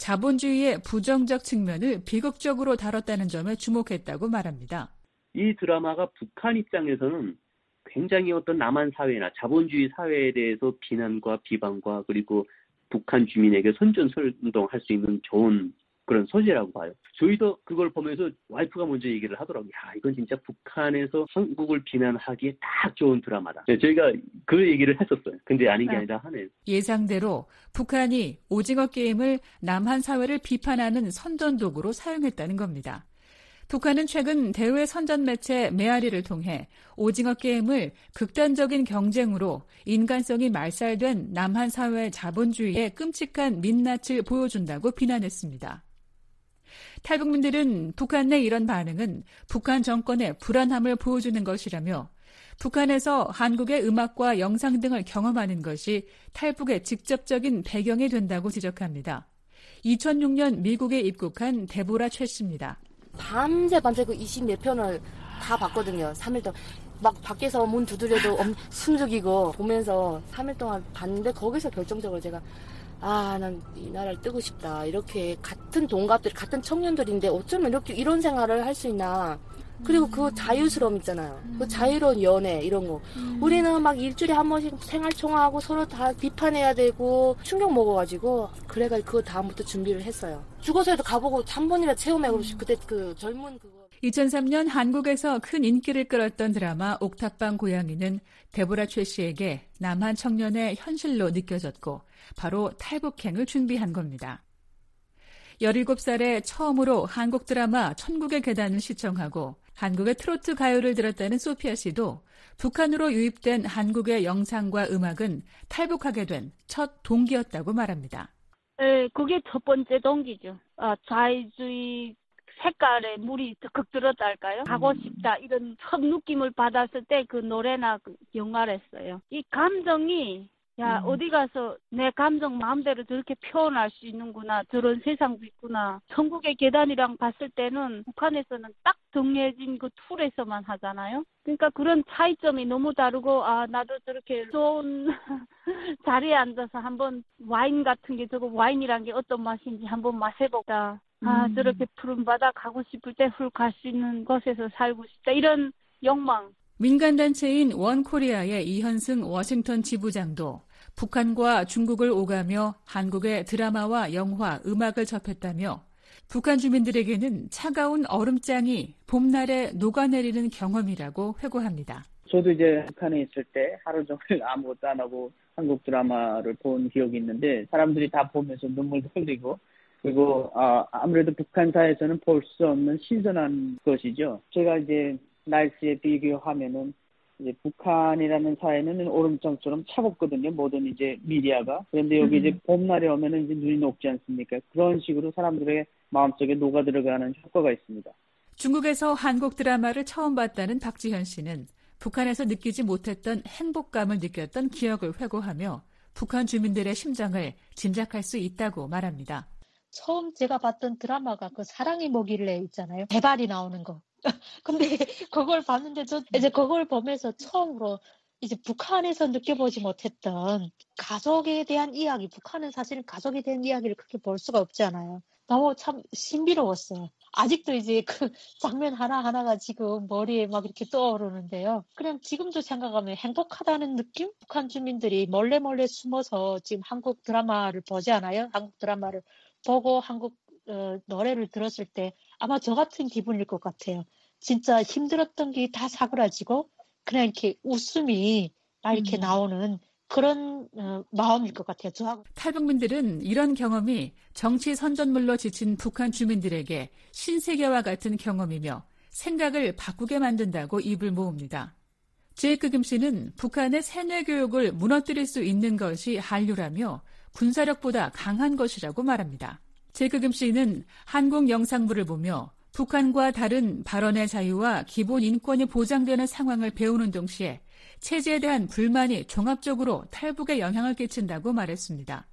자본주의의 부정적 측면을 비극적으로 다뤘다는 점에 주목했다고 말합니다. 이 드라마가 북한 입장에서는 굉장히 어떤 남한 사회나 자본주의 사회에 대해서 비난과 비방과 그리고 북한 주민에게 선전선동할 수 있는 좋은 그런 소재라고 봐요. 저희도 그걸 보면서 와이프가 먼저 얘기를 하더라고요. 야, 이건 진짜 북한에서 한국을 비난하기에 딱 좋은 드라마다. 네, 저희가 그 얘기를 했었어요. 근데 아닌 게 아니라 하네요. 예상대로 북한이 오징어 게임을 남한 사회를 비판하는 선전도구로 사용했다는 겁니다. 북한은 최근 대외 선전 매체 메아리를 통해 오징어 게임을 극단적인 경쟁으로 인간성이 말살된 남한 사회 자본주의의 끔찍한 민낯을 보여준다고 비난했습니다. 탈북민들은 북한 내 이런 반응은 북한 정권의 불안함을 보여주는 것이라며 북한에서 한국의 음악과 영상 등을 경험하는 것이 탈북의 직접적인 배경이 된다고 지적합니다. 이천육년 미국에 입국한 데보라 최 씨입니다. 밤새 밤새 그 이십사 편을 다 봤거든요. 삼 일 동안. 막 밖에서 문 두드려도 숨죽이고 보면서 삼 일 동안 봤는데 거기서 결정적으로 제가 아, 난 이 나라를 뜨고 싶다. 이렇게 같은 동갑들, 같은 청년들인데 어쩌면 이렇게 이런 생활을 할 수 있나. 그리고 그 자유스러움 있잖아요. 그 자유로운 연애 이런 거. 우리는 막 일주일에 한 번씩 생활총화하고 서로 다 비판해야 되고 충격 먹어가지고 그래가지고 그거 다음부터 준비를 했어요. 죽어서라도 가보고 한 번이라도 체험해보고 싶고 그때 그 젊은 그거. 이천삼년 한국에서 큰 인기를 끌었던 드라마 옥탑방 고양이는 데보라 최 씨에게 남한 청년의 현실로 느껴졌고 바로 탈북행을 준비한 겁니다. 열일곱 살에 처음으로 한국 드라마 천국의 계단을 시청하고 한국의 트로트 가요를 들었다는 소피아 씨도 북한으로 유입된 한국의 영상과 음악은 탈북하게 된 첫 동기였다고 말합니다. 네, 그게 첫 번째 동기죠. 아, 자유주의 색깔에 물이 득 들었다 할까요? 가고 싶다 이런 첫 느낌을 받았을 때 그 노래나 그 영화를 했어요. 이 감정이 야 음. 어디 가서 내 감정 마음대로 저렇게 표현할 수 있는구나. 저런 세상도 있구나. 천국의 계단이랑 봤을 때는 북한에서는 딱 정해진 그 툴에서만 하잖아요. 그러니까 그런 차이점이 너무 다르고 아 나도 저렇게 좋은 자리에 앉아서 한번 와인 같은 게 저거 와인이란 게 어떤 맛인지 한번 마셔보자. 아 음. 저렇게 푸른 바다 가고 싶을 때 훌 갈 수 있는 곳에서 살고 싶다. 이런 욕망. 민간단체인 원코리아의 이현승 워싱턴 지부장도 북한과 중국을 오가며 한국의 드라마와 영화, 음악을 접했다며 북한 주민들에게는 차가운 얼음장이 봄날에 녹아내리는 경험이라고 회고합니다. 저도 이제 북한에 있을 때 하루 종일 아무것도 안 하고 한국 드라마를 본 기억이 있는데 사람들이 다 보면서 눈물도 흘리고 그리고 아, 아무래도 북한사에서는 볼 수 없는 신선한 것이죠. 제가 이제 날씨에 비교하면은 이제 북한이라는 사회는 얼음장처럼 차갑거든요. 모든 이제 미디어가. 그런데 여기 음. 이제 봄날에 오면은 이제 눈이 녹지 않습니까? 그런 식으로 사람들의 마음속에 녹아 들어가는 효과가 있습니다. 중국에서 한국 드라마를 처음 봤다는 박지현 씨는 북한에서 느끼지 못했던 행복감을 느꼈던 기억을 회고하며 북한 주민들의 심정을 짐작할 수 있다고 말합니다. 처음 제가 봤던 드라마가 그 사랑이 뭐길래 있잖아요. 대발이 나오는 거. 근데 그걸 봤는데 저 이제 그걸 보면서 처음으로 이제 북한에서 느껴보지 못했던 가족에 대한 이야기, 북한은 사실은 가족에 대한 이야기를 그렇게 볼 수가 없잖아요. 너무 참 신비로웠어요. 아직도 이제 그 장면 하나하나가 지금 머리에 막 이렇게 떠오르는데요. 그냥 지금도 생각하면 행복하다는 느낌? 북한 주민들이 몰래 몰래 숨어서 지금 한국 드라마를 보지 않아요? 한국 드라마를 보고 한국 어, 노래를 들었을 때 아마 저 같은 기분일 것 같아요. 진짜 힘들었던 게 다 사그라지고 그냥 이렇게 웃음이 막 이렇게 음. 나오는 그런 어, 마음일 것 같아요. 저하고. 탈북민들은 이런 경험이 정치 선전물로 지친 북한 주민들에게 신세계와 같은 경험이며 생각을 바꾸게 만든다고 입을 모읍니다. 제이크 김 씨는 북한의 세뇌 교육을 무너뜨릴 수 있는 것이 한류라며 군사력보다 강한 것이라고 말합니다. 제이크 김 씨는 한국 영상부를 보며 북한과 다른 발언의 자유와 기본 인권이 보장되는 상황을 배우는 동시에 체제에 대한 불만이 종합적으로 탈북에 영향을 끼친다고 말했습니다.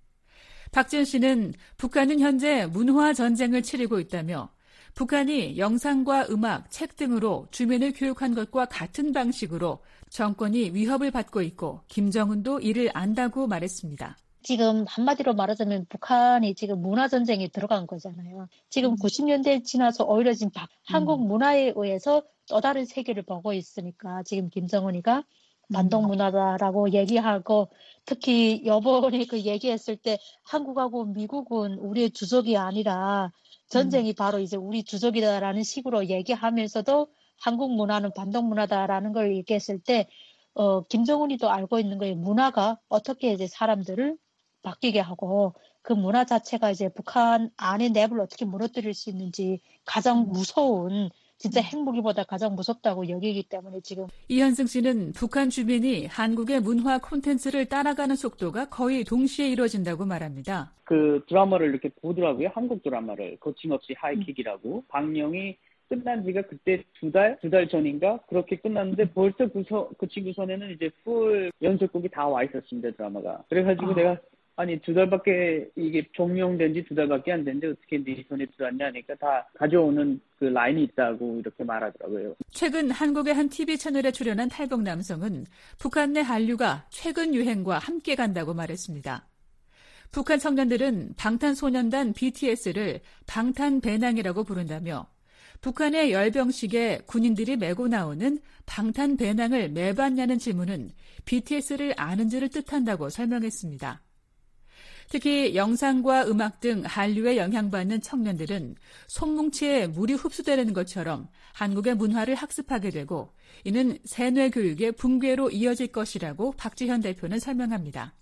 박지은 씨는 북한은 현재 문화 전쟁을 치르고 있다며 북한이 영상과 음악, 책 등으로 주민을 교육한 것과 같은 방식으로 정권이 위협을 받고 있고 김정은도 이를 안다고 말했습니다. 지금 한마디로 말하자면 북한이 지금 문화전쟁에 들어간 거잖아요. 지금 음. 구십 년대 지나서 오히려 지금 음. 한국 문화에 의해서 또 다른 세계를 보고 있으니까 지금 김정은이가 반동문화다라고 얘기하고 특히 이번에 그 얘기했을 때 한국하고 미국은 우리의 주적이 아니라 전쟁이 음. 바로 이제 우리 주적이다라는 식으로 얘기하면서도 한국 문화는 반동문화다라는 걸 얘기했을 때 어, 김정은이도 알고 있는 거예요. 문화가 어떻게 이제 사람들을 바뀌게 하고 그 문화 자체가 이제 북한 안의 냅을 어떻게 무너뜨릴 수 있는지 가장 무서운 진짜 핵무기보다 가장 무섭다고 여기기 때문에 지금. 이현승 씨는 북한 주민이 한국의 문화 콘텐츠를 따라가는 속도가 거의 동시에 이루어진다고 말합니다. 그 드라마를 이렇게 보더라고요. 한국 드라마를. 거침없이 하이킥이라고. 음. 방영이 끝난 지가 그때 두 달, 두 달 전인가? 그렇게 끝났는데 벌써 그, 서, 그 친구 손에는 이제 풀 연속곡이 다 와 있었습니다, 드라마가. 그래가지고 아. 내가 아니 두 달밖에 이게 종영된 지 두 달밖에 안 됐는데 어떻게 네 손에 들어왔냐 하니까 다 가져오는 그 라인이 있다고 이렇게 말하더라고요. 최근 한국의 한 티비 채널에 출연한 탈북 남성은 북한 내 한류가 최근 유행과 함께 간다고 말했습니다. 북한 청년들은 방탄소년단 비티에스를 방탄배낭이라고 부른다며 북한의 열병식에 군인들이 메고 나오는 방탄배낭을 매봤냐는 질문은 비티에스를 아는지를 뜻한다고 설명했습니다. 특히 영상과 음악 등 한류에 영향받는 청년들은 손뭉치에 물이 흡수되는 것처럼 한국의 문화를 학습하게 되고 이는 세뇌 교육의 붕괴로 이어질 것이라고 박지현 대표는 설명합니다.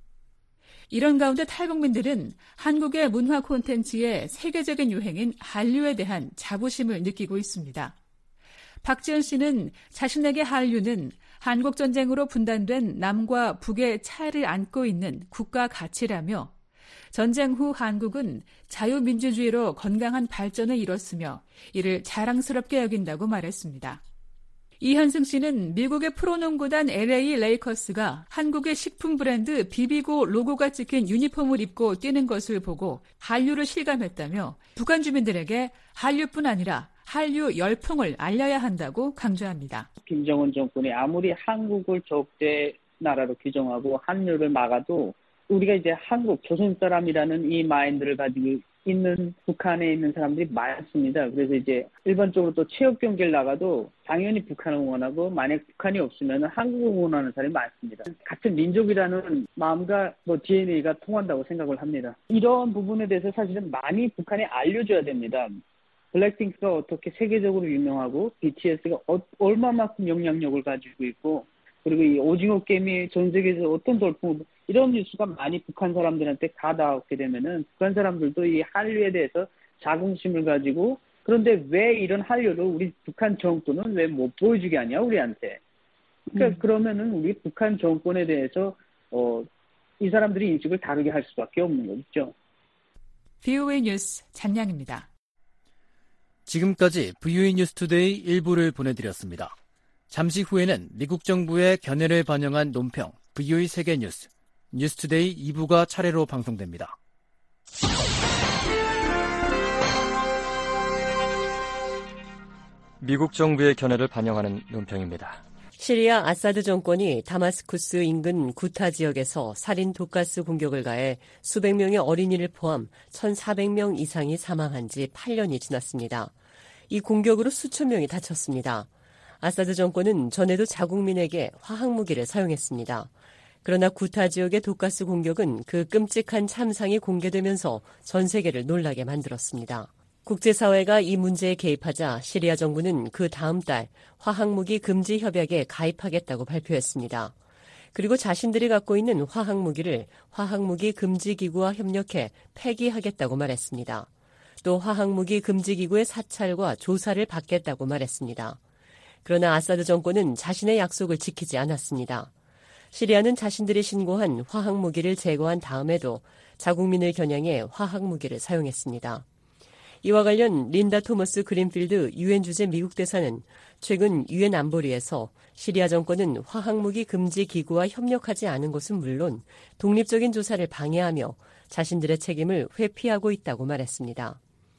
이런 가운데 탈북민들은 한국의 문화 콘텐츠의 세계적인 유행인 한류에 대한 자부심을 느끼고 있습니다. 박지은 씨는 자신에게 한류는 한국전쟁으로 분단된 남과 북의 차이를 안고 있는 국가 가치라며 전쟁 후 한국은 자유민주주의로 건강한 발전을 이뤘으며 이를 자랑스럽게 여긴다고 말했습니다. 이현승 씨는 미국의 프로농구단 엘에이 레이커스가 한국의 식품 브랜드 비비고 로고가 찍힌 유니폼을 입고 뛰는 것을 보고 한류를 실감했다며 북한 주민들에게 한류뿐 아니라 한류 열풍을 알려야 한다고 강조합니다. 김정은 정권이 아무리 한국을 적대 나라로 규정하고 한류를 막아도 우리가 이제 한국 조선 사람이라는 이 마인드를 가지고 있는 북한에 있는 사람들이 많습니다. 그래서 이제 일반적으로 또 체육 경기를 나가도 당연히 북한을 응원하고 만약 북한이 없으면 한국을 응원하는 사람이 많습니다. 같은 민족이라는 마음과 뭐 디엔에이가 통한다고 생각을 합니다. 이런 부분에 대해서 사실은 많이 북한에 알려줘야 됩니다. 블랙핑크가 어떻게 세계적으로 유명하고 비티에스가 어, 얼마만큼 영향력을 가지고 있고 그리고 이 오징어 게임이 전 세계에서 어떤 돌풍 이런 뉴스가 많이 북한 사람들한테 가닿게 되면은 북한 사람들도 이 한류에 대해서 자긍심을 가지고 그런데 왜 이런 한류를 우리 북한 정권은 왜 못 보여주게 하냐 우리한테. 그러니까 음. 그러면은 우리 북한 정권에 대해서 어, 이 사람들이 인식을 다르게 할 수밖에 없는 거죠. 브이오에이 뉴스 잔양입니다. 지금까지 브이오에이 뉴스투데이 일부를 보내드렸습니다. 잠시 후에는 미국 정부의 견해를 반영한 논평 브이오에이 세계뉴스 뉴스투데이 이 부가 차례로 방송됩니다. 미국 정부의 견해를 반영하는 논평입니다. 시리아 아사드 정권이 다마스쿠스 인근 구타 지역에서 살인 독가스 공격을 가해 수백 명의 어린이를 포함 천사백 명 이상이 사망한 지 팔 년이 지났습니다. 이 공격으로 수천 명이 다쳤습니다. 아사드 정권은 전에도 자국민에게 화학무기를 사용했습니다. 그러나 구타 지역의 독가스 공격은 그 끔찍한 참상이 공개되면서 전 세계를 놀라게 만들었습니다. 국제사회가 이 문제에 개입하자 시리아 정부는 그 다음 달 화학무기 금지 협약에 가입하겠다고 발표했습니다. 그리고 자신들이 갖고 있는 화학무기를 화학무기 금지기구와 협력해 폐기하겠다고 말했습니다. 또 화학무기 금지기구의 사찰과 조사를 받겠다고 말했습니다. 그러나 아사드 정권은 자신의 약속을 지키지 않았습니다. 시리아는 자신들이 신고한 화학무기를 제거한 다음에도 자국민을 겨냥해 화학무기를 사용했습니다. 이와 관련 린다 토머스 그린필드 유엔 주재 미국 대사는 최근 유엔 안보리에서 시리아 정권은 화학무기 금지 기구와 협력하지 않은 것은 물론 독립적인 조사를 방해하며 자신들의 책임을 회피하고 있다고 말했습니다.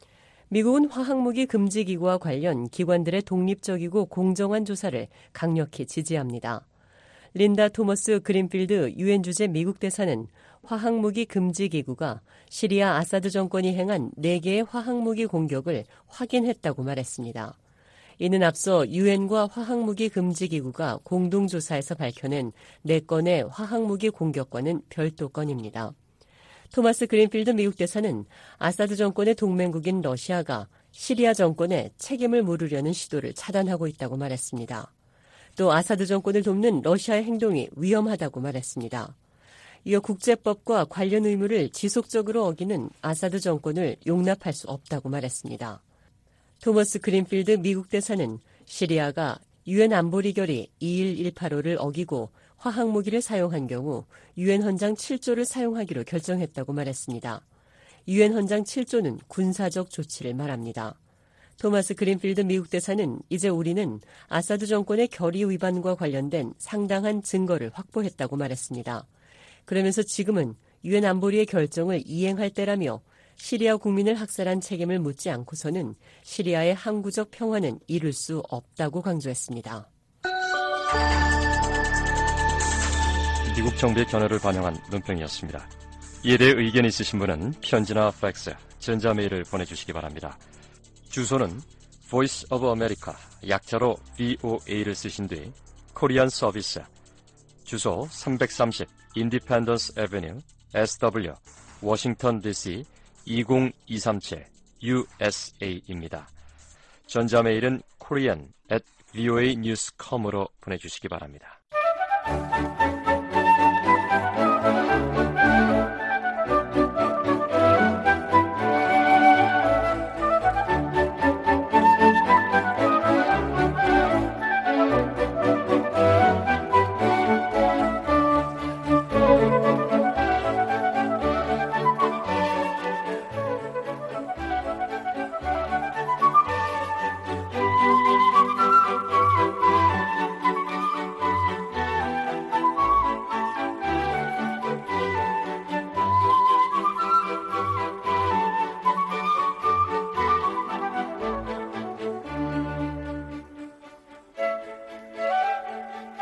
미국은 화학무기 금지 기구와 관련 기관들의 독립적이고 공정한 조사를 강력히 지지합니다. 린다 토머스 그린필드 유엔 주재 미국 대사는 화학무기 금지 기구가 시리아 아사드 정권이 행한 네 개의 화학무기 공격을 확인했다고 말했습니다. 이는 앞서 유엔과 화학무기 금지 기구가 공동조사에서 밝혀낸 네 건의 화학무기 공격과는 별도 건입니다. 토마스 그린필드 미국 대사는 아사드 정권의 동맹국인 러시아가 시리아 정권에 책임을 물으려는 시도를 차단하고 있다고 말했습니다. 또 아사드 정권을 돕는 러시아의 행동이 위험하다고 말했습니다. 이어 국제법과 관련 의무를 지속적으로 어기는 아사드 정권을 용납할 수 없다고 말했습니다. 토머스 그린필드 미국 대사는 시리아가 유엔 안보리 결의 이일일팔오를 어기고 화학무기를 사용한 경우 유엔 헌장 칠 조를 사용하기로 결정했다고 말했습니다. 유엔 헌장 칠 조는 군사적 조치를 말합니다. 토마스 그린필드 미국 대사는 이제 우리는 아사드 정권의 결의 위반과 관련된 상당한 증거를 확보했다고 말했습니다. 그러면서 지금은 유엔 안보리의 결정을 이행할 때라며 시리아 국민을 학살한 책임을 묻지 않고서는 시리아의 항구적 평화는 이룰 수 없다고 강조했습니다. 미국 정부의 견해를 반영한 논평이었습니다. 이에 대해 의견 있으신 분은 편지나 팩스, 전자메일을 보내주시기 바랍니다. 주소는 Voice of America, 약자로 브이오에이를 쓰신 뒤 코리안 서비스, 주소 삼백삼십 Independence Avenue, 에스더블유, 워싱턴 디씨 이공이삼칠 유에스에이입니다. 전자메일은 korean at 브이오에이 뉴스 닷컴으로 보내주시기 바랍니다.